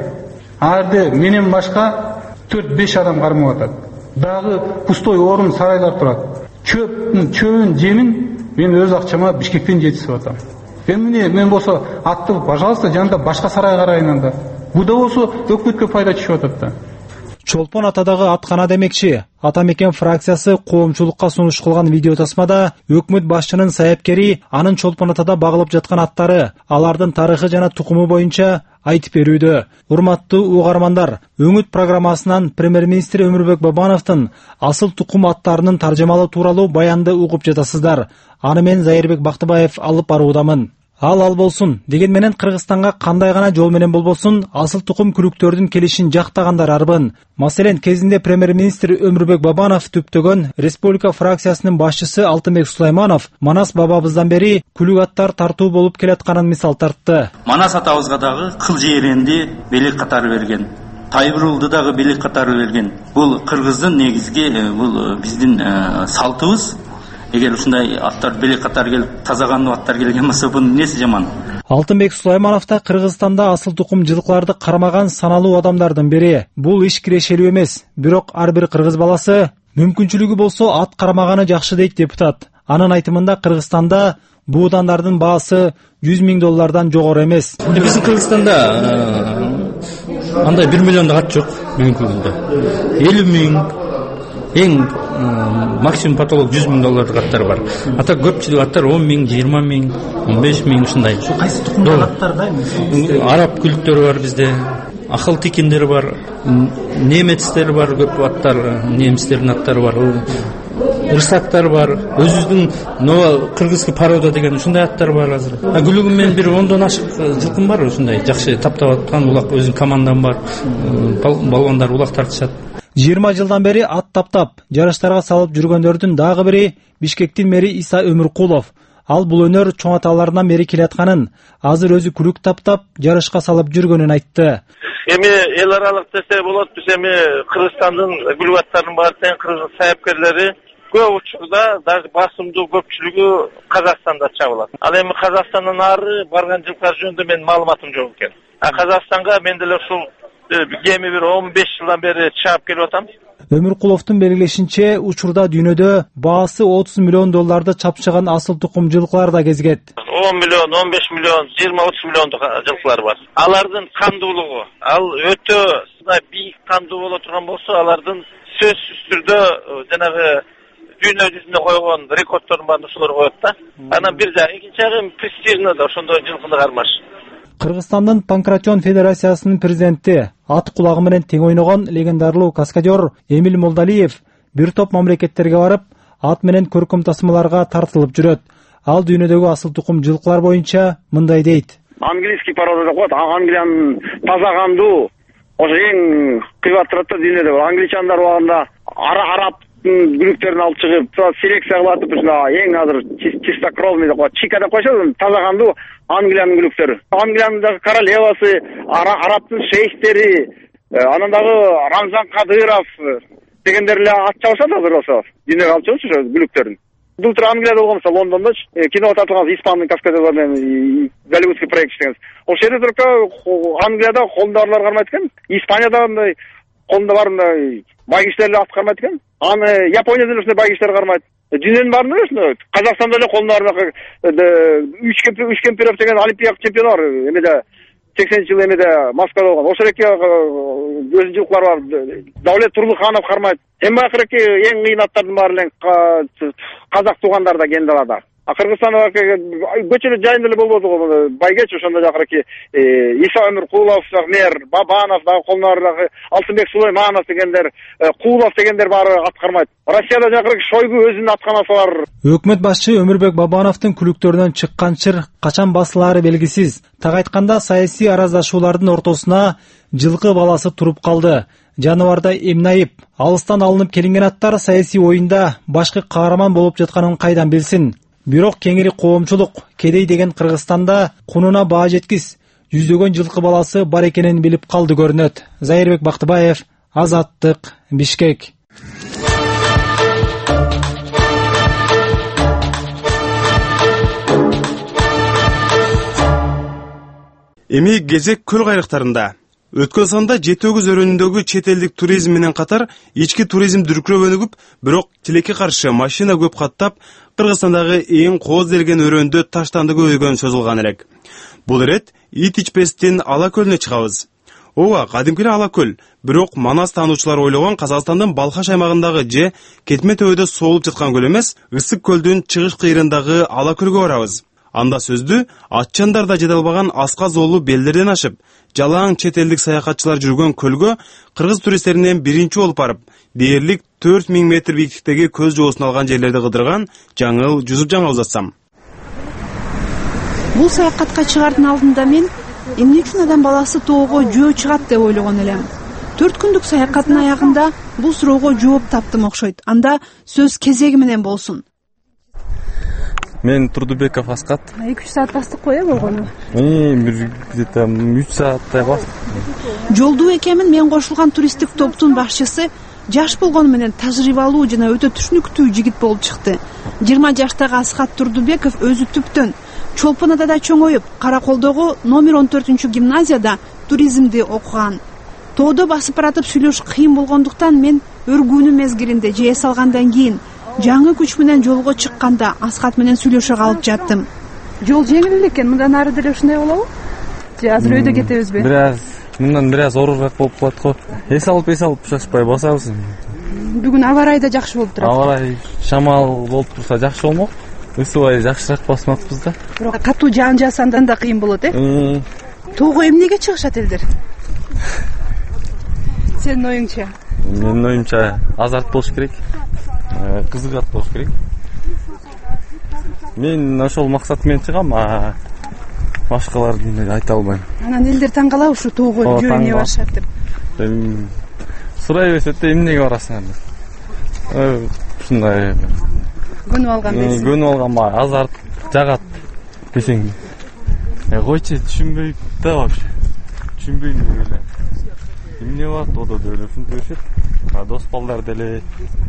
Арды менен башка төрт беш адам кармап атат. Дагы пустой орун сарайлар турат. Чөптүн чөбүн жемин мен өз акчама Бишкектен жеткизип атам. Эмне мен болсо атты, пожалуйста, жанында башка сарай карайын анда. Бу да болсо өкмөткө пайда түшүп атат да. Чолпон Атадагы аткана демекчи. Атамекен фракциясы коомчулукка сунуш кылган видео тасмада өкмөт башчынын саяпкери анын Чолпон Атада багылып жаткан аттары, алардын тарыхы жана тукуму боюнча айтып берүүдө. Урматтуу угармандар, Өңүт программасынан премьер-министр Өмүрбек Бабановдун асыл тукум аттарынын таржымалуу тууралуу баянды угуп жатасыздар. Аны мен Зайырбек Бактыбаев алып баруудамын. Ал ал болсун деген менен Кыргызстанга кандай гана жол менен болбосун асыл тукум күлүктөрдүн келишин жактагандар арбын. Маселен, кезинде премьер-министр Өмүрбек Бабанов түптөгөн республика фракциясынын башчысы Алтынбек Сулайманов Манас бабабыздан бери күлүк аттар тартуу болуп келатканын мисал тартты. Манас атабызга дагы кыл жээренди белек катары берген. Тайбурулду дагы бийлик катары берген. Бул кыргыздын негизги бул биздин салтыбыз. Эгер ушундай аттар бийлик катары келип таза кандуу аттар келген болсо бунун эмнеси жаман? Алтынбек Сулайманов да Кыргызстанда асыл тукум жылкыларды кармаган саналуу адамдардын бири. Бул иш кирешелүү эмес, бирок ар бир кыргыз баласы мүмкүнчүлүгү болсо ат кармаганы жакшы дейт депутат. Анын айтымында Кыргызстанда буудандардын баасы жүз миң доллардан жогору эмес. Биздин Кыргызстанда андай бир миллиондок ат жок мүмкүнүндө. элүү миң эң максимум потолок жүз миң доллардык аттар бар. Ата көпчүлүк аттар он миң, жыйырма миң, он беш миң ушундай. Ушу кайсы тукумдагы аттар да эми? Араб күлүктөрү бар бизде. Акыл тикиндер бар, немецтер бар, көп аттар, немецтердин аттары бар. Рысактар бар, өзүбүздүн нова кыргызский порода деген ушундай аттар бар азыр. Күлүгүм менен бир ондон ашык жылкым бар, ушундай жакшы таптап аткан улак, өзүнүн командам бар. Балбандар улак тартышат. жыйырма жылдан бери ат таптап, жарыштарга салып жүргөндөрдүн дагы бири Бишкектин мэри Иса Өмүркулов. Ал бул өнөр чоң аталарынан бери келатканын, азыр өзү күлүк таптап, жарышка салып жүргөнүн айтты. Эми эл аралык десе болот, биз эми Кыргызстандын күлүк аттарынын баары тең кыргыз саяпкерлери көп учурда даже басымдуу көпчүлүгү Казакстанда чабылат. Ал эми Казакстандан ары барган жылкар жөнүндө менин маалыматым жок экен. А Казакстанга мен деле ушул кеми бир он беш жылдан бери чаап келип атам. Өмүркуловдун белгилешинче, учурда дүйнөдө баасы отуз миллион долларды чапчыган асыл тукум жылкылар да кезигет. он миллион, он беш миллион, жыйырма отуз миллиондук жылкылар бар. Алардын кандуулугу, ал өтө бийик кандуу боло турган болсо, алардын сөзсүз түрдө жанагы дүйнө жүзүнө койгон рекордтордун баарын ушулар коет да. Анан бир жагы, экинчи жагы престижный да ошондой жылкыны кармаш. Кыргызстандын Панкратион Федерациясынын президенти, ат кулагы менен тең ойногон легендарлуу каскадер Эмил Молдалиев бир топ мамлекеттерге барып, ат менен көркөм тасмаларга тартылып жүрөт. Ал дүйнөдөгү асыл тукум жылкылар боюнча мындай дейт. Английский порода деп коет, Англиянын таза кандуу, ошо эң кыйбат турат да дүйнөдө. Англичандар убагында араб күлүктөрүн алып чыгып, селекция кылып атып, эң азыр чистокровный деп коет, чика деп коюшат, таза кандуу Англиянын күлүктөрү. Англиянын дагы королевасы, арабтын шейхтери, анан дагы Рамзан Кадыров дегендер эле ат чабышат азыр болсо. Дүйнөгө алып чыгып ошо күлүктөрүн. Былтыр Англияда болгон болсо, Лондондо кино тартылган испандын каскадерлеринен голливудский проект иштеген. Ошол жерде только Англияда колундагылар кармайт экен, Испанияда андай колунда бар мындай бай кишилер эле ат кармайт экен. Аны Японияда эле ушундай бай кишилер кармайт. Дүйнөнүн баарында ушундай. Казакстанда эле колунда үч үч Кемпиров деген олимпия чемпиону бар. Эмеде сексенинчи жылы эмеде Москвада болгон. Ошол эки өзүнүн жылкылары бар. Давлет Турлуханов кармайт. Эми акыркы эң кыйын аттардын баары эле казак туугандарда Кендалада. А Кыргызстанда көчөлө жайында эле болбоду го. Байгеч ошондо акыркы Иса Өмүркулов, мэр Бабанов дагы колундагы Алтынбек Сулайманов дегендер, Куулов дегендер баары ат кармайт. Россияда акыркы Шойгу өзүнүн атканасы бар. Өкмөт башчы Өмүрбек Бабановдун күлүктөрүнөн чыккан чыр качан басылаары белгисиз. Так айтканда, саясий араздашуулардын ортосуна жылкы баласы туруп калды. Жаныбарда эмнайып, алыстан алынып келинген аттар саясий оюнда башкы каарман болуп жатканын кайдан билсин? Бирок кеңири коомчулук кедей деген Кыргызстанда кунуна баа жеткис жүздөгөн жылкы баласы бар экенин билип калды көрүнөт. Зайырбек Бактыбаев, Азаттык, Бишкек. Эми кезек көл кайрыктарында. Өткөн санда жети өгүз өрөөнүндөгү чет элдик туризм менен катар ички туризм дүркүрөп өнүгүп, бирок тилекке каршы машина көп каттап, Кыргызстандагы эң коозделген өрөөндө таштанды көбөйгөн созулган элек. Бул ирет ит ичпестен Ала көлүнө чыгабыз. Ооба, кадимки Ала көл, бирок Манас таануучулар ойлогон Казакстандын Балкаш аймагындагы же Кетме төбөдө соолуп жаткан көл эмес, Ысык көлдүн чыгыш кыйрындагы Ала көлгө барабыз. Анда сөздү атчандар да жете албаган аска зоолу белдерден ашып, жалаң чет элдик саякатчылар жүргөн көлгө кыргыз туристтеринен биринчи болуп барып, дээрлик төрт миң метр бийиктиктеги көз жоосун алган жерлерди кыдырган Жаңыл Жусуп Жаңыл узатсам. Бул саякатка чыгаардын алдында мен эмне үчүн адам баласы тоого жөө чыгат деп ойлогон элем. төрт күндүк саякаттын аягында бул суроого жооп таптым окшойт. Анда сөз кезеги менен болсун. Мен Турдубеков Аскат. эки үч саат бастык кой э болгону? Бир где-то үч сааттай бастык. Жолдуу экенмин мен кошулган туристтик топтун башчысы жаш болгону менен тажрыйбалуу жана өтө түшүнүктүү жигит болуп чыкты. жыйырма жаштагы Аскат Турдубеков өзү түптөн Чолпон Атада чоңоюп, Караколдогу номер он төртүнчү гимназияда туризмди окуган. Тоодо басып баратып сүйлөш кыйын болгондуктан мен өргүүнүн мезгилинде жее салгандан кийин жаңы күч менен жолго чыкканда Аскат менен сүйлөшө калып жаттым. Жол жеңил эле экен, мындан ары деле ушундай болобу? Же азыр өйдө кетебизби? Бир аз мындан бир аз оорураак болуп калат го. Эс алып эс алып шашпай басабыз. Бүгүн аба ырайы да жакшы болуп турат. Аба ырайы шамал болуп турса жакшы болмок. Ысыбай жакшыраак басмакпыз да. Бирок катуу жаан жаасандан да кыйын болот, э? Тоого эмнеге чыгышат элдер? Сенин оюңча? Менин оюмча азарт болуш керек. Кызыгат болуш керек. Мен ошол максат менен чыгам, а башкаларды айта албайм. Анан элдер таң калабы ушу тоого жөө эмне барышат деп? Сурай берсет эмнеге барасыңар деп. Ушундай көнүп алган дейсиң. Көнүп алганма, азарт жагат десең. Койчу, түшүнбөйт да вообще. Түшүнбөйм деп эле. Эмне бар тоодо деп эле ушинтип беришет. А дос балдар деле.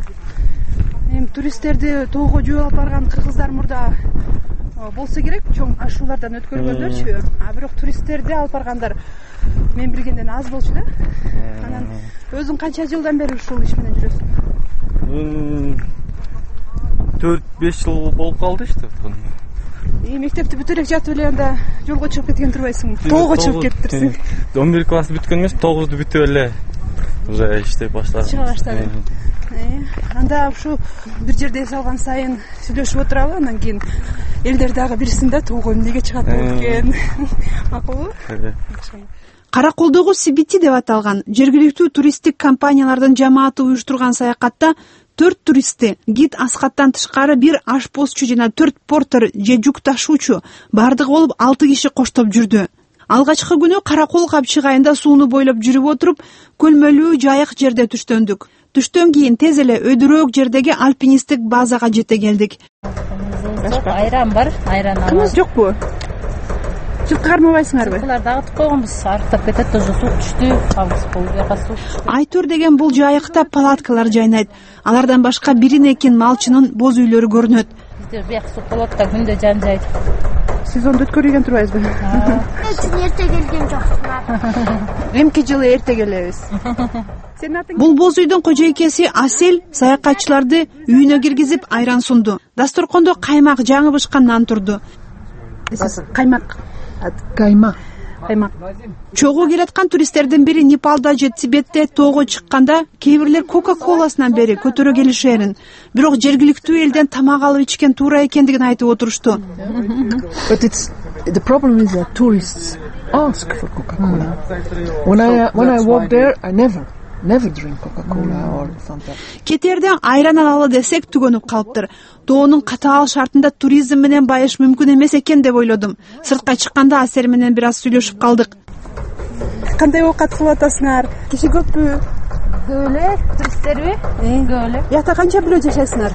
Эми туристтерди тоого жөө алып барган кыргыздар мурда болсо керек, чоң ашуулардан өткөргөндөрчү. А бирок туристтерди алып баргандар мен билгенден аз болчу да. Анан өзүң канча жылдан бери ушул иш менен жүрөсүң? Мен төрт беш жыл болуп калды иште. И мектепти бүтүп эле жатып эле анда жолго чыгып кеткен турбайсыңбы? Тоого чыгып кеттирсиң. он бир класс бүткөн эмес, тогузду бүтүп эле уже иштеп баштадым. Чыга баштадым. Анда ушу бир жерде эс алган сайын сүйлөшүп отурабы, анан кийин элдер дагы билсин да тоого эмнеге чыгат экен. Макулбу? Караколдогу Сибити деп аталган жергиликтүү туристтик компаниялардын жамааты уюштурган саякатта төрт туристти гид Аскаттан тышкары бир ашпозчу жана төрт портер же жүк ташуучу бардыгы болуп алты киши коштоп жүрдү. Алгачкы күнү Каракол капчык айында сууну бойлоп жүрүп отуруп, көлмөлүү жайык жерде түштөндүк. Түштөн кийин тез эле өйдүрөөк жердеги альпинисттик базага жете келдик. Айран бар, айран алабыз. Кымыз жокпу? Жылкы кармабайсыңарбы? Жылкыларды агытып койгонбуз, арыктап кетет, тоже суу түштү, абыз бул жака суу түштү. Айтур деген бул жайыкта палаткалар жайнайт. Алардан башка бирин экин малчынын боз үйлөрү көрүнөт. Бизде бияк суу болот да, күндө жан жайт. Сезонду өткөргөн турбайсызбы? Сиз эрте келген жоксуңар. Эмки жылы эрте келебиз. Бул боз үйдүн кожойкеси Асель саякатчыларды үйүнө киргизип айран сунду. Дасторкондо каймак, жаңы бышкан нан турду. Каймак. Каймак. Каймак. Чогуу келаткан туристтердин бири Непалда же Тибетте тоого чыкканда кээ бирлер Кока-коласынан бери көтөрө келишерин, бирок жергиликтүү элден тамак алып ичкен туура экендигин айтып отурушту. But it's the problem is that tourists ask for Coca-Cola. When I when I walk there, I never never drink Coca-Cola or something. Кетерде айран алалы десек түгөнүп калыптыр. Тоонун катаал шартында туризм менен байыш мүмкүн эмес экен деп ойлодум. Сыртка чыкканда Асер менен бир аз сүйлөшүп калдык. Кандай оокат кылып атасыңар? Киши көппү? Көп эле, туристтерби? Көп эле. Биякта канча бирөө жашайсыңар?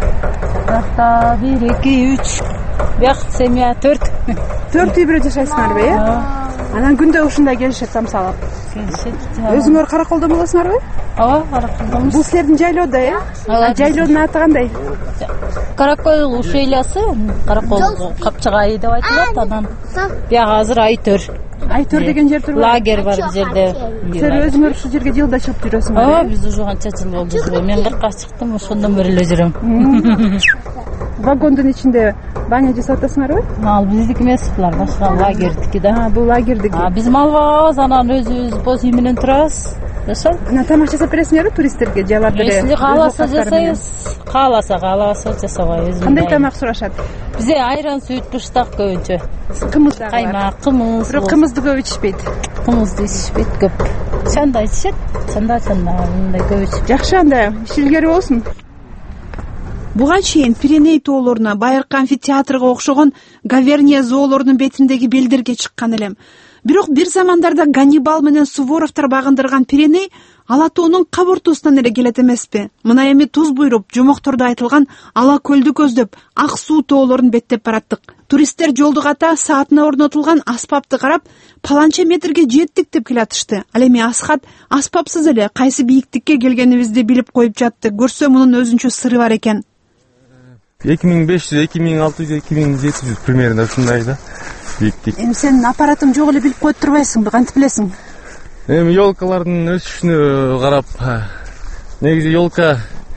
Биякта бир, эки, үч, бияк семья төрт. Төрт үй бирөө жашайсыңарбы, э? Анан күндө ушундай келишет самсалап. Келишет. Өзүңөр Караколдо болосуңарбы? Ооба, Караколдомуз. Бул силердин жайлоодо, э? Жайлоодун аты кандай? Каракол ушейласы, Каракол капчыгай деп айтылат, анан бияк азыр Айтөр. Айтөр деген жер турбайбы? Лагерь бар бул жерде. Силер өзүңөр ушул жерге жылда чыгып жүрөсүңөр? Ооба, биз уже канча жыл болду. Мен кыркка чыктым, ошондон бери эле жүрөм. Вагондун ичинде баня жасап атасыңарбы? Ал биздики эмес, булар башка лагерьдики да. Бул лагерьдики. Биз мал багабыз, анан өзүбүз боз үй менен турабыз. Ошол. Анан тамак жасап бересиңерби туристтерге же алар деле? Если кааласа жасайбыз, кааласа, каалабаса жасабайбыз. Кандай тамак сурашат? Бизде айран, сүт, кыштак көбүнчө. Кымыз да бар. Каймак, кымыз. Бирок кымызды көп ичишпейт. Кымызды ичишпейт көп. Чанда ичишет, чанда чанда мындай көп ичишпейт. Жакшы, анда иш илгери болсун. Буга чейин Пиреней тоолоруна, байыркы амфитеатрга окшогон Гаверния зоолорунун бетиндеги белдерге чыккан элем. Бирок бир замандарда Ганнибал менен Суворовдор багындырган Пиреней ала тоонун кап ортосунан эле келет эмеспи? Мына эми туз буйруп, жомоктордо айтылган ала көлдү көздөп, ак суу тоолорун беттеп бараттык. Туристтер жолду ката саатына орнотулган аспапты карап, паланча метрге жеттик деп келатышты. Ал эми Асхат аспапсыз эле кайсы бийиктикке келгенибизди билип коюп жатты. Көрсө мунун өзүнчө сыры бар экен. эки миң беш жүз, эки миң алты жүз, эки миң жети жүз примерно ушундай да бийиктик. Эми сен аппаратың жок эле билип коюп турбайсыңбы? Кантип билесиң? Эми елкалардын өсүшүнө карап, негизи елка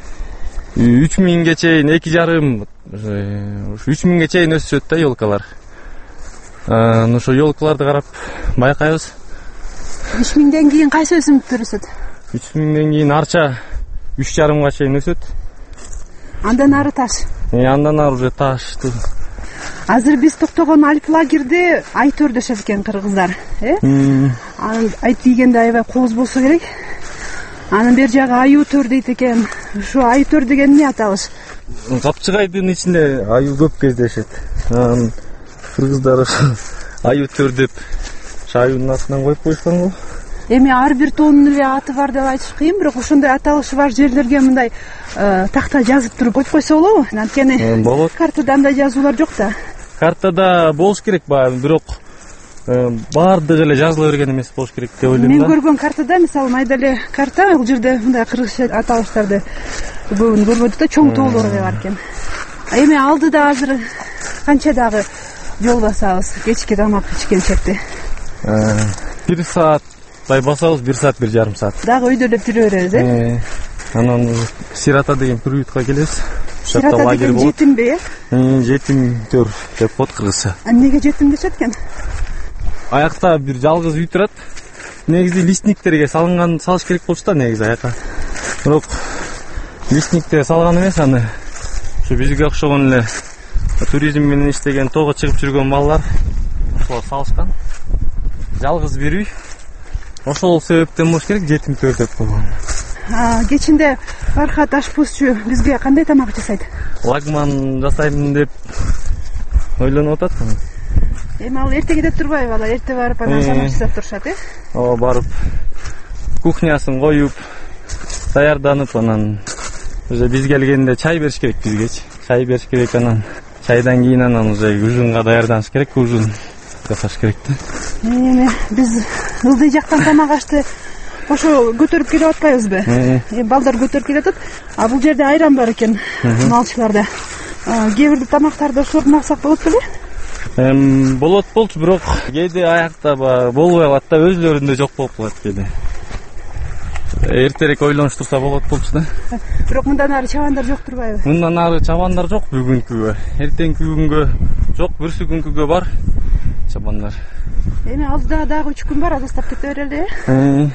үч миңге чейин, эки жарым, үч миңге чейин өсүшөт да елкалар. Ошо елкаларды карап байкайбыз. үч миңден кийин кайсы өсүмдүктөр өсөт? үч миңден кийин арча үч жарымга чейин өсөт. Андан ары таш. Э, андан ары уже таш. Азыр биз токтогон Альп лагерде айт өрдөшөт экен кыргыздар, э? Анын айт дегенде аябай кооз болсо керек. Анын бер жагы аюу төр дейт экен. Ушу аюу төр деген эмне аталыш? Капчыгайдын ичинде аюу көп кездешет. Кыргыздар аюу төр деп аюунун атынан коюп коюшкан го. Эми ар бир тоонун эле аты бар деп айтыш кыйын, бирок ошондой аталышы бар жерлерге мындай такта жазып туруп коюп койсо болобу? Анткени болот. Картада андай жазуулар жок да. Картада болуш керек баягы, бирок баардыгы эле жазыла берген эмес болуш керек деп ойлойм да. Мен көргөн картада, мисалы майда эле карта, бул жерде мындай кыргызча аталыштарды көбүн көрбөдүк да, чоң тоолор бар экен. Эми алдыда азыр канча дагы жол басабыз кечки тамак ичкенчекти? бир сааттай басабыз, бир саат, бир жарым саат. Дагы өйдөлөп жүрө беребиз, э? Анан Сирата деген приютка келебиз. Сирата деген жетимби, э? Жетим төр деп коет кыргызча. Эмнеге жетим дешет экен? Аякта бир жалгыз үй турат. Негизи листниктерге салынган, салыш керек болчу да негизи аякка. Бирок листниктерге салган эмес, аны ушу бизге окшогон эле туризм менен иштеген, тоого чыгып жүргөн балдар ошолор салышкан. Жалгыз бир үй. Ошол себептен болуш керек жетим төр деп койгон. Кечинде Фархат ашпузчу бизге кандай тамак жасайт? Лагман жасайм деп ойлонуп атат. Эми ал эртеге деп турбайбы? Алар эрте барып анан тамак жасап турушат, э? Ооба, барып кухнясын коюп, даярданып, анан уже биз келгенде чай бериш керек бизгечи. Чай бериш керек, анан чайдан кийин анан уже ужунга даярданыш керек, ужун жасаш керек да. Эми биз ылдый жактан тамак ашты ошо көтөрүп келип атпайбызбы? Эми балдар көтөрүп келатат. А бул жерде айран бар экен, малчыларда. Кээ бир тамактарды ошолордон алсак болот беле? Эм, болот болчу, бирок кээде аякта болбой калат да, өзлөрүндө жок болуп калат кээде. Эртерээк ойлонуштурса болот болчу да. Бирок мындан ары чабандар жок турбайбы? Мындан ары чабандар жок бүгүнкүгө. Эртеңки күнгө жок, бүрсү күнгүгө бар чабандар. Эми алдыда дагы үч күн бар, азастап кете берели, э?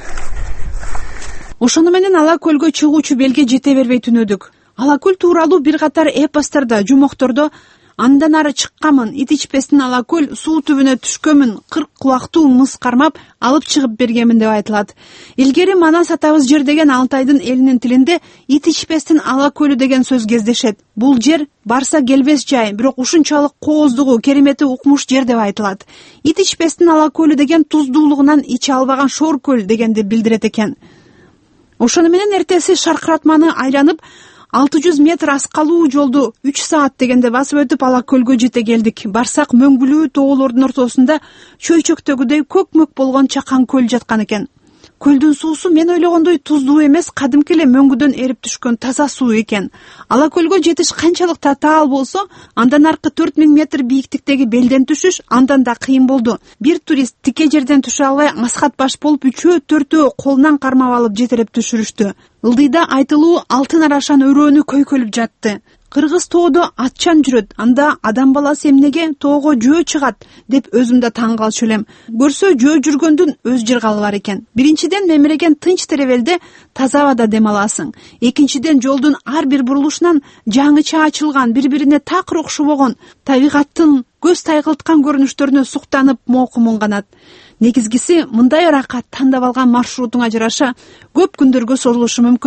Ошону менен Ала көлгө чыгуучу белге жете бербей түнөдүк. Ала көл тууралуу бир катар эпосттордо, жумоктордо андан ары чыкканмын, ит ичпестин ала көл суу түбүнө түшкөнмүн, кырк кулактуу мыс кармап алып чыгып бергенмин деп айтылат. Илгери Манас атабыз жер деген Алтайдын элинин тилинде ит ичпестин ала көлү деген сөз кездешет. Бул жер барса келбес жай, бирок ушунчалык кооздугу, керемети укмуш жер деп айтылат. Ит ичпестин ала көлү деген туздуулугунан иче албаган шор көл дегенди билдирет экен. Ошону менен эртеси шаркыратманы айланып алты жүз метр аскалуу жолду үч саат дегенде басып өтүп Ала көлгө жете келдик. Барсак мөңгүлүү тоолордун ортосунда чөйчөктөгүдөй көк-мөк болгон чакан көл жаткан экен. Көлдүн суусу мен ойлогондой туздуу эмес, кадимки эле мөңгүдөн эрип түшкөн таза суу экен. Ала көлгө жетиш канчалык татаал болсо, андан аркы төрт миң метр бийиктиктеги белден түшүш андан да кыйын болду. Бир турист тике жерден түшө албай Асхат баш болуп үчөө төртөө колунан кармап алып жетелеп түшүрүштү. Ылдыйда айтылуу алтын арашан өрөөнү көйкөлүп жатты. Кыргыз тоодо атчан жүрөт, анда адам баласы эмнеге тоого жөө чыгат деп өзүм да таң калчу элем. Көрсө жөө жүргөндүн өз жыргалы бар экен. Биринчиден мемиреген тынч теребелде таза абада дем аласың. Экинчиден жолдун ар бир бурулушунан жаңыча ачылган, бири-бирине такыр окшобогон табигаттын көз тайгылткан көрүнүштөрүнө суктанып моокумун канат. Негизгиси мындай ыракат тандап алган маршрутуңа жараша көп күндөргө созулушу мүмкүн.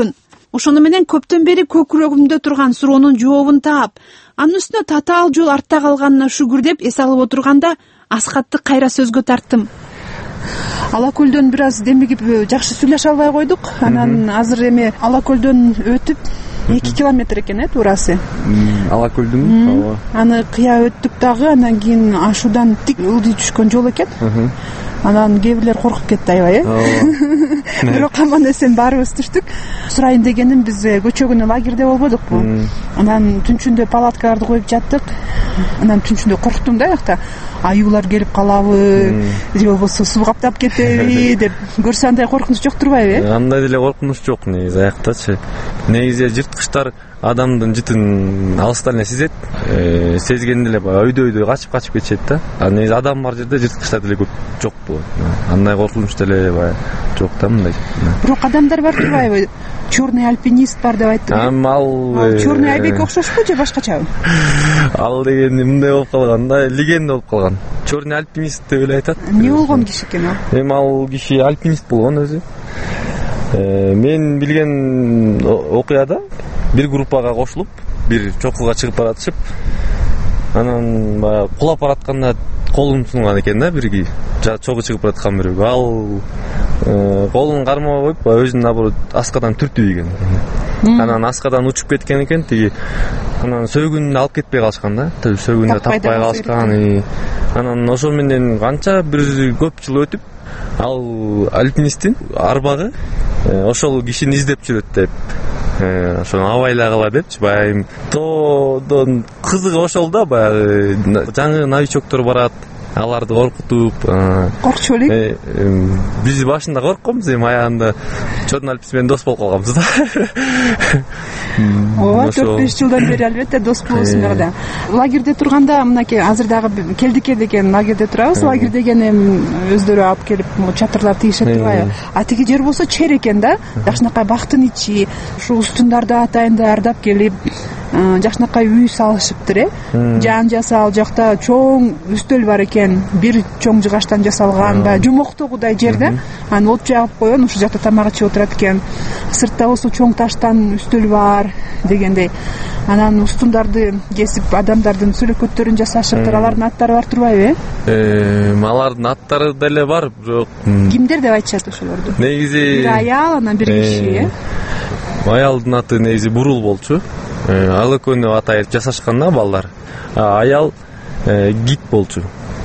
ошону менен көптөн бери көкүрөгүмдө турган суроонун жообун таап, анын үстүнө татаал жол артта калганына шүгүр деп эс алып отурганда Аскатты кайра сөзгө тарттым. Ала көлдөн бир аз демигип жакшы сүйлөшө албай койдук. Анан азыр эми Ала көлдөн өтүп эки километр экен э туурасы. Ала көлдүн ооба. Аны кыя өттүк дагы, анан кийин ашуудан тик ылдый түшкөн жол экен. Анан кээ бирлер коркуп кетти аябай э. Бирок аман эсен баарыбыз түштүк. Сурайын дегеним, биз көчө күнү лагерде болбодукпу. Анан түнчүндө палаткаларды коюп жаттык. Анан түнчүндө корктум да, аякта аюулар келип калабы, же болбосо суу каптап кетеби деп. Көрсө андай коркунуч жок турбайбы э? Андай деле коркунуч жок негизи аяктачы. Негизи жырткычтар адамдын жытын алыстан эле сезет, сезгенде эле баягы өйдө-өйдө качып-качып кетишет да. А негизи адам бар жерде жырткычтар деле көп жок болот. Андай коркунуч деле баягы жок да мындай. Бирок адамдар бар турбайбы? Черный альпинист бар деп айттым. Ал Черный айбек окшошпу же башкачабы? Ал деген мындай болуп калган да, легенда болуп калган. Черный альпинист деп эле айтат. Эмне болгон киши экен ал? Эми ал киши альпинист болгон өзү. Мен билген окуяда бир группага кошулуп, бир чокуга чыгып баратышып, анан баягы кулап баратканда колун сунган экен да, бирги чогуу чыгып бараткан бирөө. Ал колун кармабай коюп, өзүн наоборот аскадан түртүп ийген. Анан аскадан учуп кеткен экен, тиги анан сөөгүнү алып кетпей калышкан да, сөөгүнү таппай калышкан. Анан ошо менен канча бир көп жыл өтүп, ал альпинисттин арбагы ошол кишини издеп жүрөт деп, ошону абайлагыла депчи, баягы тоодон кызыгы ошол да, баягы жаңы новичоктор барат, аларды коркутуп. Коркчу элек? Биз башында коркконбуз, эми аягында Черный альпинист менен дос болуп калганбыз да. Ооба, төрт беш жылдан бери албетте дос болосуңар да. Лагерде турганда, мынакей азыр дагы келдик деген лагерде турабыз. Лагер деген эми өздөрү алып келип чатырлар тийишет турбайбы? А тиги жер болсо чер экен да, жакшынакай бактын ичи, ушу устундарды атайын даярдап келип, жакшынакай үй салышыптыр э. Жан жаса ал жакта чоң үстөл бар экен, бир чоң жыгачтан жасалган, баягы жумоктогудай жер да. Анан от жагып койгон, ушул жакта тамак ичип отурат экен. Сыртта болсо чоң таштан үстөл бар дегендей. Анан устундарды кесип адамдардын сүрөкөттөрүн жасашыптыр. Алардын аттары бар турбайбы э? Алардын аттары деле бар, бирок кимдер деп айтышат ошолорду? Негизи бир аял, анан бир киши э. Аялдын аты негизи Бурул болчу. Ал экөөнү атай жасашкан да балдар. Аял гид болчу.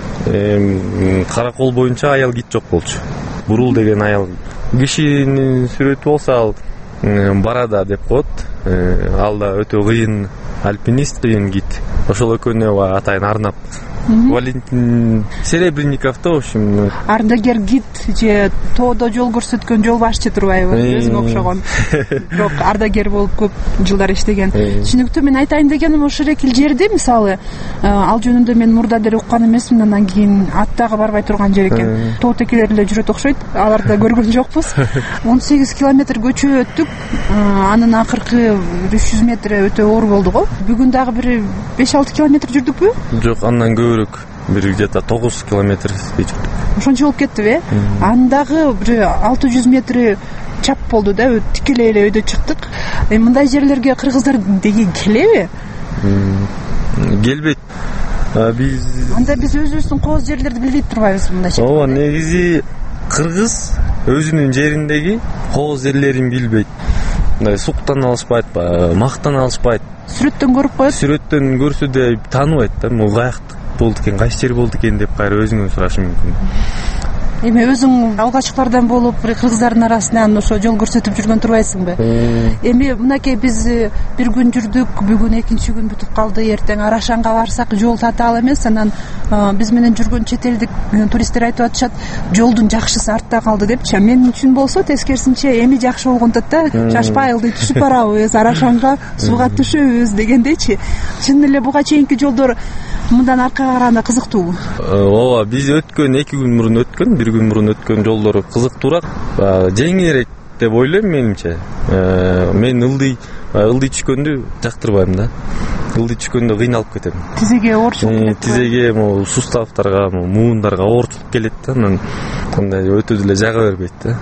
Каракол боюнча аял гид жок болчу. Бурул деген аял кишинин сүрөтү болсо ал Барада деп коет. Ал да өтө кыйын альпинист, кыйын гид. Ошол экөөнү атайын арнап Валентин Серебренников да, в общем. Ардагер гид же тоодо жол көрсөткөн жол башчы турбайбы? Өзүңө окшогон. Бирок ардагер болуп көп жылдар иштеген. Түшүнүктүү. Мен айтайын дегеним, ошол экил жерди, мисалы, ал жөнүндө мен мурда деле уккан эмесмин, андан кийин аттагы барбай турган жер экен. Тоо текелер эле жүрөт окшойт. Аларды көргөн жокпуз. он сегиз километр көчө өттүк. Анын акыркы үч жүз метр өтө оор болду го. Бүгүн дагы бир беш алты километр жүрдүкпү? Жок, андан көбүрөөк. Бир где-то тогуз километр жүрдүк. Ошончо болуп кеттиби? Андагы бир алты жүз метри чап болду да, тикелей эле өйдө чыктык. Эми мындай жерлерге кыргыздар деги келеби? Келбейт. Биз анда биз өзүбүздүн кооз жерлерди билбей турбайбыз мындай жерде. Ооба, негизи кыргыз өзүнүн жериндеги кооз жерлерин билбейт. Мындай суктан алышпайт, мактан алышпайт. Сүрөттөн көрүп коет. Сүрөттөн көрсө да тааныбайт да, бул каяктык болду экен, кайсы жер болду экен деп кайра өзүңөн сурашы мүмкүн. Эми өзүң алгачкылардан болуп, кыргыздардын арасынан ошо жол көрсөтүп жүргөн турбайсыңбы? Эми мынакей биз бир күн жүрдүк, бүгүн экинчи күн бүтүп калды, эртең Арашанга барсак жол татаал эмес. Анан биз менен жүргөн чет элдик туристтер айтып атышат, жолдун жакшысы артта калды депчи. Мен үчүн болсо тескерисинче эми жакшы болгон да, шашпай ылдый түшүп барабыз, Арашанга сууга түшөбүз дегендейчи. Чын эле буга чейинки жолдор мындан аркага караганда кызыктуубу? Ооба, биз өткөн эки күн мурун өткөн, бир күн мурун өткөн жолдор кызыктуураак, жеңилирээк деп ойлойм менимче. Мен ылдый ылдый түшкөндү жактырбайм да. Ылдый түшкөндө кыйналып кетем. Тизеге оорчулук келет. Тизеге, могу суставтарга, муундарга оорчулук келет да. Анан андай өтө деле жага бербейт да.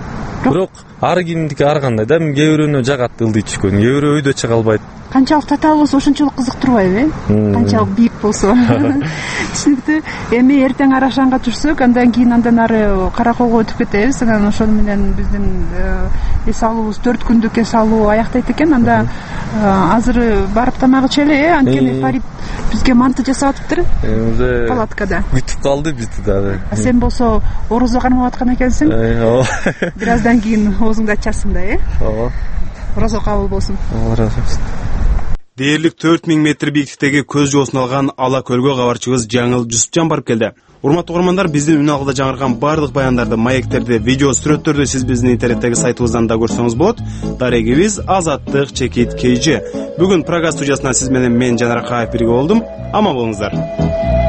бирок ар кимдики ар кандай да, кээ бирөөнө жагат ылдый түшкөн, кээ бирөө өйдө чыга албайт. Канчалык татаал болсо ошончолук кызыктырбайбы, э? Канчалык бийик болсо. Түшүнүктүү. Эми эртең Арашанга жүрсөк, андан кийин андан ары Караколго өтүп кетебиз. Анан ошону менен биздин эс алуубуз төрт күндүк эс алуу аяктайт экен. Анда азыр барып тамак ичели, э? Анткени Фарид бизге манты жасап атыптыр. Уже палаткада. Күтүп калды бизди дагы. А сен болсо орозо кармап аткан экенсиң. Ооба. Бир аздан кийин оозуңду ачасың да, э? Ооба. Орозо кабыл болсун. Ооба. Дээрлик төрт миң метр бийиктиктеги көз жоосун алган Ала көлгө кабарчыбыз Жаңыл Жусупжан барып келди. Урматтуу угармандар, биздин үн алгыда жаңырган бардык баяндарды, маектерди, видео сүрөттөрдү сиз биздин интернеттеги сайтыбыздан да көрсөңүз болот. Дарегибиз Азаттык Чекит кей жи. Бүгүн Прага студиясынан сиз менен мен Жанар Акаев бирге болдум. Аман болуңуздар.